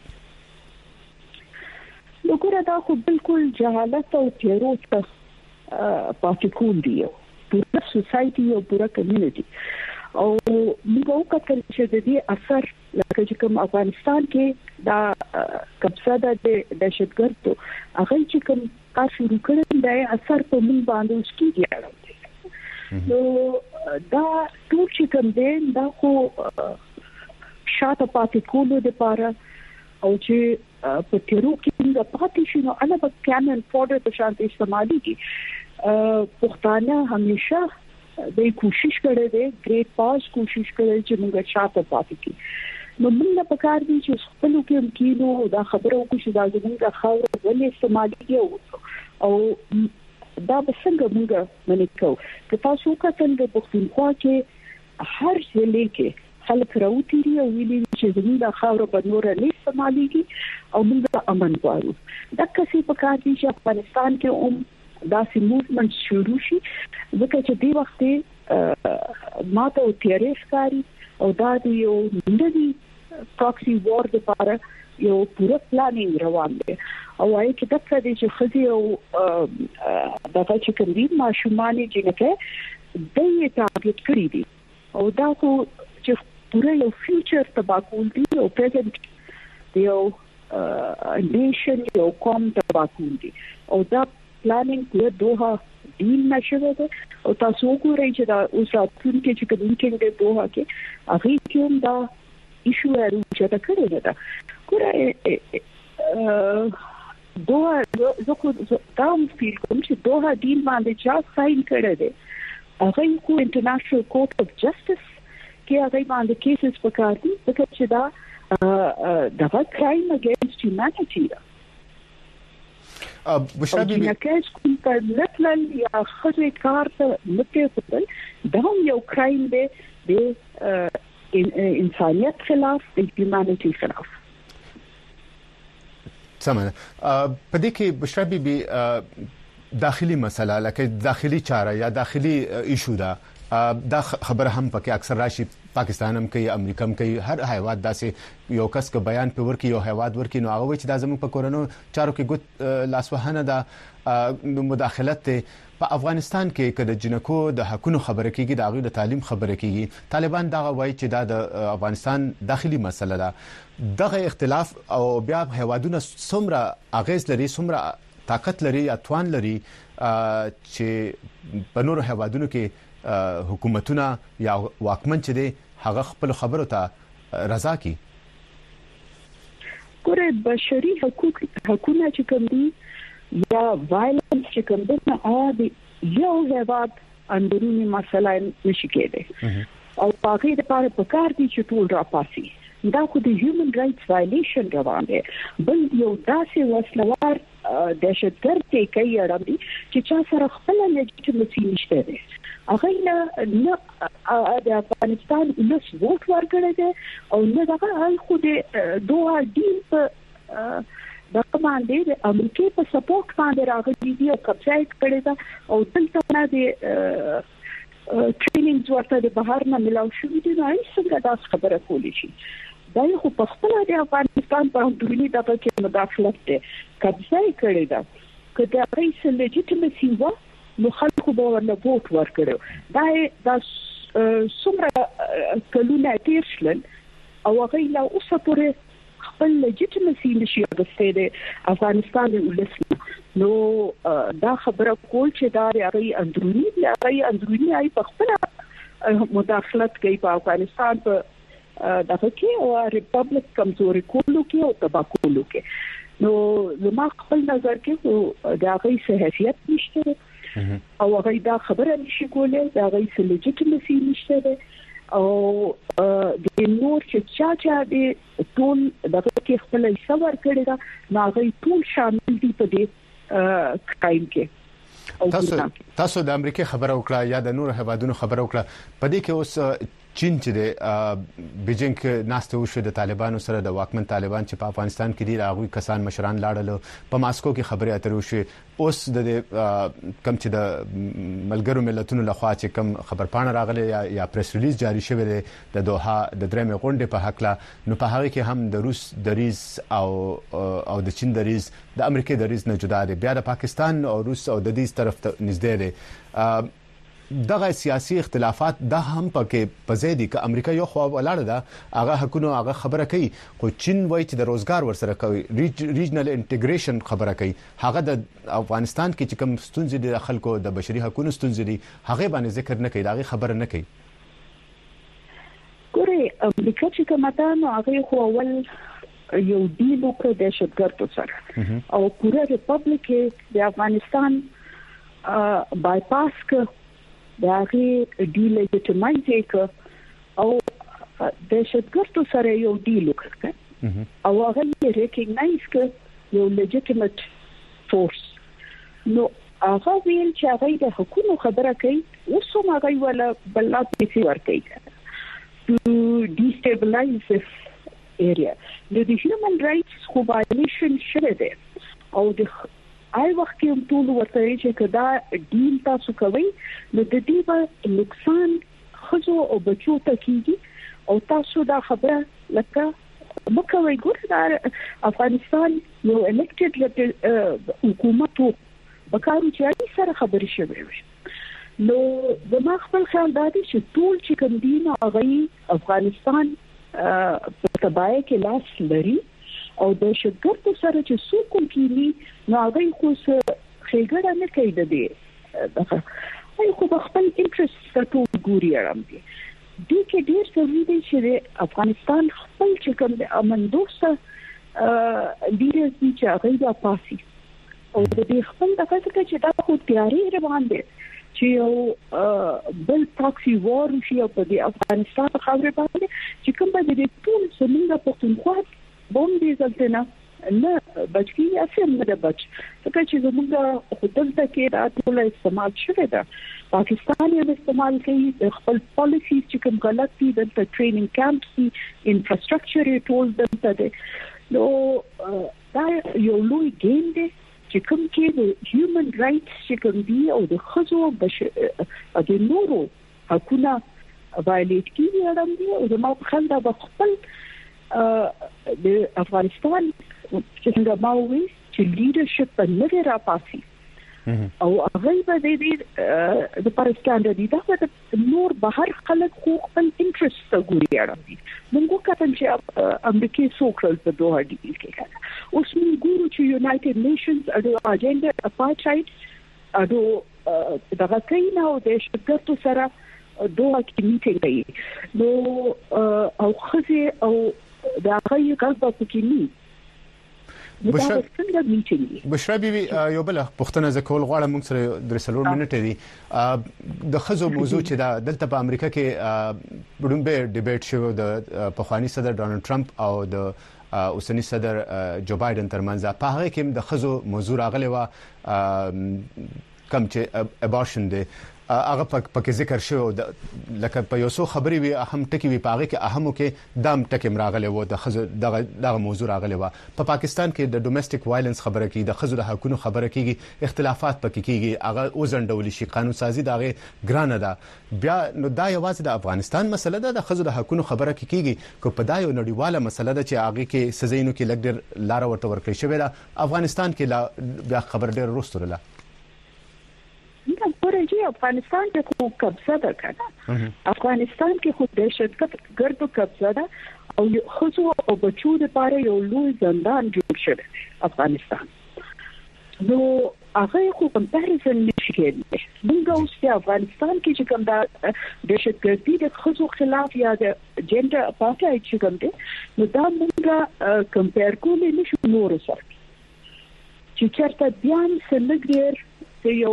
وګوره دا خو بالکل جهالت او تیرو ته پاتې کول دي پوره سوسايټي او پوره کمیونټي او موږ وکړل چې د دې اثر لکه چې کوم افغانستان کې دا قبضه د دهشتګردو هغه چې کوم کار شروع کړل دا اثر په موږ باندې وشکیږي نو دا ټول چې کوم دی دا خو شاته پاتې کولو لپاره او چې په تیرو کې د پاتې شنو انا په کانن فورډر په شان استعمالي کی پښتانه همیشه د کوشش کړي دي ګریټ پاس کوشش کړي چې موږ شاته پاتې کی نو موږ په کار دي چې خپل کې کینو دا خبرو کو چې دا زموږ خاور ولې استعمالي او دا به څنګه موږ منې کوو که تاسو کتل د پښتونخوا کې هر ځای کې خلک راوتیری او ویلي چې زموږ د خاور په نور نه استعماليږي او موږ امن غواړو دا کسي په کار دي چې افغانستان کې داسې موومېنټ شروع شي ځکه چې دی وخت ماته او تیریس کاری او دا دی یو نوی پراکسي وار لپاره یو پوره پلانینګ روان دی او وايي چې دا څه دي چې خزي او دا چې کوم ماشومان جنکه د یې ټارګټ کړی دي او دا خو چې پوره یو فیوچر تبا کول دي او پریزنت یو نیشن یو قوم تبا کول دي او دا پلانینګ له دوه ډیل نشوي او تاسو وګورئ چې دا اوس راتلونکي کې چې کوم کې دوه کې هغه کوم دا ایشو لري چې دا کړی دا ګوره دوه زه خو دا هم فیل کوم چې دوه ډیل باندې چې ساين کړی دی هغه کو انټرنیشنل کورټ اف جسټس کې هغه باندې کیسز پکار دي ځکه چې دا دغه کرایم اگینست هیومانیټي بشرا بي کیس کوم په لټل یا خزه کار ته لکه خپل دا یو کرایم دی د انسانیت خلاف د هیومانيټي خلاف. سمه په دې کې بشرا بي داخلي مسله لکه داخلي چاره یا داخلي ایشو دا خبره هم پکې اکثر راشي پاکستان هم کوي امریکا هم کوي هر هیواد داسې یو کس کو بیان په ورکی یو هیواد ورکی نو هغه چې د زموږ په کورونو چارو کې ګوت لاسوهنه ده مداخلت په افغانستان کې کله جنکو د حقونو خبره کیږي د هغه د تعلیم خبره کیږي طالبان دا وایي چې د افغانستان داخلي مسله ده دغه اختلاف او بیا هیوادونه څومره اغیز لري څومره طاقت لري یا توان لري چې په نورو هیوادونو کې حکومتونه یا واکمن چې دي هغه خپل خبرو ته رضا کی. ګوره بشري حقوقونه چې کوم دي یا وایلنس چې کوم دي نه یو هیواد اندرونی مسله نشي کېدای او پاکي د پاره پکار دي چې ټول راپاسي دا خو د هیومن رائټس وایلیشن روان دي بل یو داسې وسلوار دهشتګرد ته کوي راځي چې چا سره خپل لیجیټیمیسي نشته دي هغه نه د افغانستان لس ووټ ورکړی دی او نه دغه خو د دوه ډیل په د باندې د امریکای په سپورټ باندې راغلي دي او کپسایټ کړی دا او دلته نه د ټریننګ ورته د بهر نه ملاو شوی دي نو څنګه دا خبره کولی شي دا خو په خپل د افغانستان په اندرونی دغه کې مداخلت ده کپسایټ کړی دا کله رئیس لیجیټیمیسي و نو خلکو به ورنه ووټ ورکړو دا څومره کلونه تیر شول او هغه لا اوسه پورې خپل لیجیټیمیسي نشي اغوستای د افغانستان ولسمه نو دا خبره کول چې دا هغه اندرونی ای په خپل مداخلت کوي په افغانستان په دغه کې او ریپبلیک کمزوري کولو کې او تبا کولو کې نو زما خپل نظر کې دا غي صحیحیت نشته او هغه دا خبره نشي کولای دا غي لیجیټیمیسي نشته او د نور چې چا د ټول دغه کې خپل حساب کړی دا هغه ټول شامل دي په دې کرایم کې. تاسو د امریکای خبره وکړه یا د نور هیوادونو خبره وکړه په دې کې اوس چین چې د بیجینګ ناسته وشو د طالبانو سره د واکمن طالبان چې په افغانستان کې دي هغه کسان مشران لاړل په ماسکو کې خبرې اترې وشو اوس د کم چې د ملګرو ملتونو لخوا چې کم خبرپاڼه راغله یا پریس ریلیز جاری شوی دی د دوحه د درېمې غونډې په حق لا نو په هغه کې هم د روس دریز او د چین دریز د امریکای دریز نه جدا دي بیا د پاکستان او روس او د دې طرف ته نږدې دي دغه سیاسي اختلافات د هم پکې پزیدي ک امریکا یو خو ولاړه ده هغه حکومت هغه خبره کوي خو چین وایي چې د روزګار ورسره کوي ریجنل انټیګریشن خبره کوي هغه د افغانستان کې چې کوم ستونزې د خلکو د بشري حقوقو ستونزې دي هغه باندې ذکر نه کوي دا خبره نه کوي. ګوره امریکا چې کومه نو هغه خو اول یو ډیل وکړ د شتګرتو سره او پوره ریپبلیک د افغانستان بایپاس ک دا غي ډیل لیجیټیمایز ک او د شتګرتو سره یو ډیل وکړ او هغه یې ریکګنایز ک یو لیجیټیمیټ فورس نو هغه ویل چې هغه د حکومت خبره کوي اوس هم هغه ولا بل لا پیسې ورکوي to destabilize this area. The human rights خو violation شوه دي او د آی وخت کې ټول ورته چې کدا ډیل تاسو کوي نو د دې په نقصان خزو او بچو ته کیږي او تاسو دا خبره لکه مکوي ګور افغانستان یو الیکټډ حکومت وکړو چې سره خبرې شوي نو زما خپل خیال دا دی چې ټول چې کوم دین هغه افغانستان په تبعه کې لاس لري او د شګرتو سره چې څوک کېنی نو هغه خو خېګړه نه کوي د دې دغه خو خپل انټرست ستو ګوري آرام دي د کې ډیر ضروري دی چې افغانستان خپل چې کوم د امن دوسته لیډرز دي چې هغه د پاسي او د دې خپل دغه چې دا خو تیاری روان دي چې یو بل پراکسي وار شي په د افغانستان خاورې باندې چې کوم به د ټول زمونږ پښتونخوا بوم دي ځلته نه بچی اصل نه د بچ څنګه چې زموږ خپل تکي د ټول استعمال شوی دا پاکستان یې استعمال کوي خپل پالیسي چې کوم غلط دي د ټریننګ کیمپس انفراستراکچر یې ټول دلته دي نو دا یو لوی ګیم دی چې کوم کې د هیومن رائټس چې کوم دي او د خزو د نورو حقوقونه وایلیټ کیږي اړم دي او د ما خلدا خپل د افغانستان چې څنګه ماوي چې لیډرشپ په نوې راپاسي او هغه به د پاکستان د دغه نور بهر خلک خو خپل انټرست ته ګوري اړم دي موږ کتل چې امریکای سوکرل په دوه ډیل کې کړه اوس موږ ګورو چې یونایټډ نیشنز د اجنډا اپارټایډ دغه کینا او د شرکتو سره دوه کې میټینګ کوي نو او خزه او دا غي قصبه پکینی بشرا بي یو بل پښتنه زکول غواړم موږ سره درسلور منټه دي د خزو موضوع چې دلته په امریکا کې ډومبه ډیبیټ شو د پخوانی صدر ډونالد ټرمپ او د اوسنی صدر جو بایدن ترمنځ په هغه کې د خزو موضوع راغلی و کم چې ابورشن دی هغه پکې ذکر شو لکه په یو څو خبري وي اهم ټکی وي پاغه کې اهمو کې دام ټکی مراغله و د خزو دغه موضوع راغله و په پاکستان کې د ډومېسټک وایلنس خبره کې د خزو د حقوقو خبره کېږي اختلافات پکې کېږي هغه اوزندول شي قانون سازي دغه ګرانه ده بیا نو دا یوازې د افغانستان مسله ده د خزو د حقوقو خبره کېږي کو په دا یو نړیواله مسله ده چې هغه کې سزینو کې لګډر لار ورته ورکړي شوی ده افغانستان کې بیا خبر ډېر وروسته نه ورته افغانستان کې خو قبضه ده کنه افغانستان کې خو دهشت ګردو قبضه ده او خزو او بچو لپاره یو لوی زندان جوړ شوی افغانستان نو هغه خو کمپاریزن نشي کېدای موږ اوس په افغانستان کې چې کوم دا دهشتګردي د خزو خلاف یا د جنډر اپارټایډ چې کوم دي نو دا موږ کمپیر کولی نشو نور سره چې چېرته بیان سلګر یو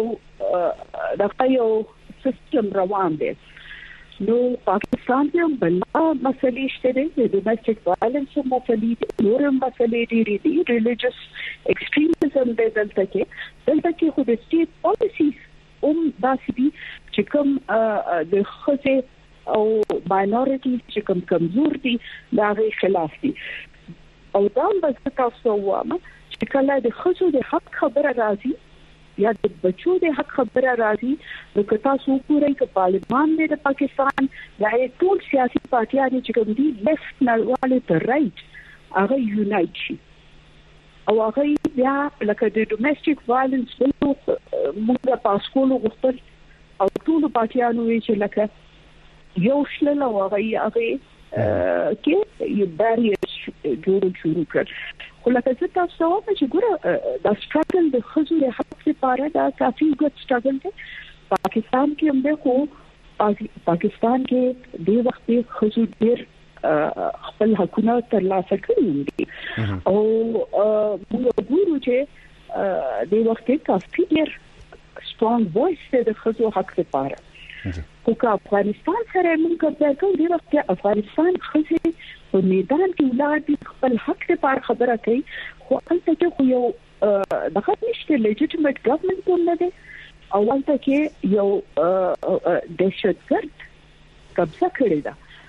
د یو سیستم روان دی نو پاکستان کې بل مسلې شته دي د ډومېسټک وایلنس مسلې دي نور مسلې دي ریلیجیس ایکستریمزم دلته کې خو د سټیټ پالیسیز داسې دي چې کوم د خزه او ماینورټیز چې کوم کمزور دي دا غي خلاف دي او دا به تاسو وایم چې کله د خزو د حق خبره راځي یا د بچو د حق خبره راځي نو که تاسو وګورئ چې پارلمان د پاکستان د ټول سیاسي پارټیانو چې کوم دي لیفت نړیواله تر رائټ هغه یونایټ شي او هغه بیا لکه د ډومېسټک وایلنس موږ په اسکول غوښتل او ټول پارټیانو چې لکه یو شل او هغه کې یو بیریئر جوړ کړ خو لکه څه تاسو وايي چې ګوره دا سټراګل د خزو د حق لپاره دا کافي ګډ سټراګل دی پاکستان کې هم ده خو پاکستان کې د وخت خزو ډېر خپل حقونه ترلاسه کړي دي او موږ ګورو چې د وخت کافي ډېر سترونګ وایس د خزو حق لپاره خو که افغانستان سره موږ کار د وخت افغانستان خزه په میدان کې ولادي خپل حق لپاره خبره کوي خو هلته کې خو یو دغه نشته لیجیټیمیټ ګورنمنت نه دی او هلته کې یو دهشتګرد قبضه کړی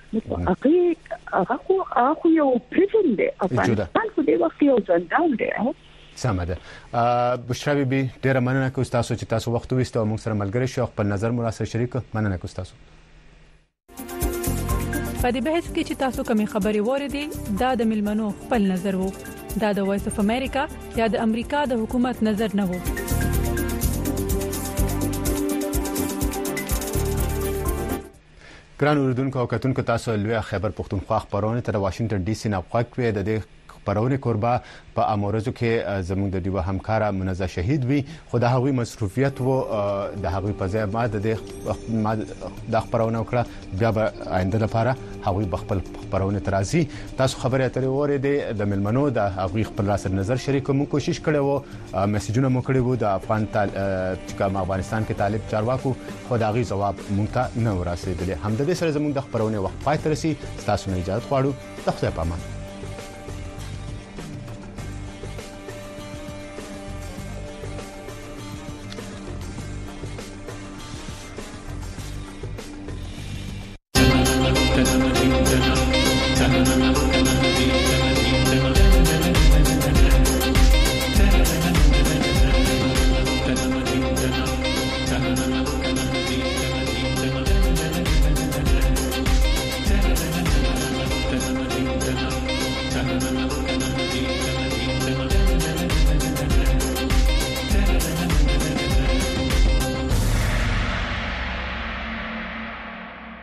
ده هغه یو پریزن دی افغانستان خو د وخت یو زندان دی سمه ده بشرا بي ډیره مننه کوم تاسو چې تاسو وخت وستو موږ سره ملګری شو خپل نظر مو سره شریک مننه کوم تاسو په دې بحث کې چې تاسو کومې خبرې وریدي دا د ملمنو خپل نظر وو دا د وایس اف امریکا یا د امریکا د حکومت نظر نه وو ګران اوردونکو او کتونکو تاسو لوی خبر پښتونخوا خبرونه تر واشنگټن ډي سي نه پخوي د دې خبرونه قربا په امورزو کې زموږ د دیوه همکارا منزه شهید وي خو د هغوی مصروفیت وو د هغوی په ځای ما د خبرونه وکړه بیا به آینده لپاره هغوی بخپل خبرونه ترازی تاسو خبرې اترې وره د ملمنو د هغوی خپل راسره نظر شریک کوم کوشش کړو میسجونه مو کړو د افغانستان کې طالب چارواکو خو د هغوی جواب مونږ ته نه ورسېدل هم د دې سره زموږ د خبرونه وخت پای ترسي تاسو نه اجازه غواړو د خپل پامن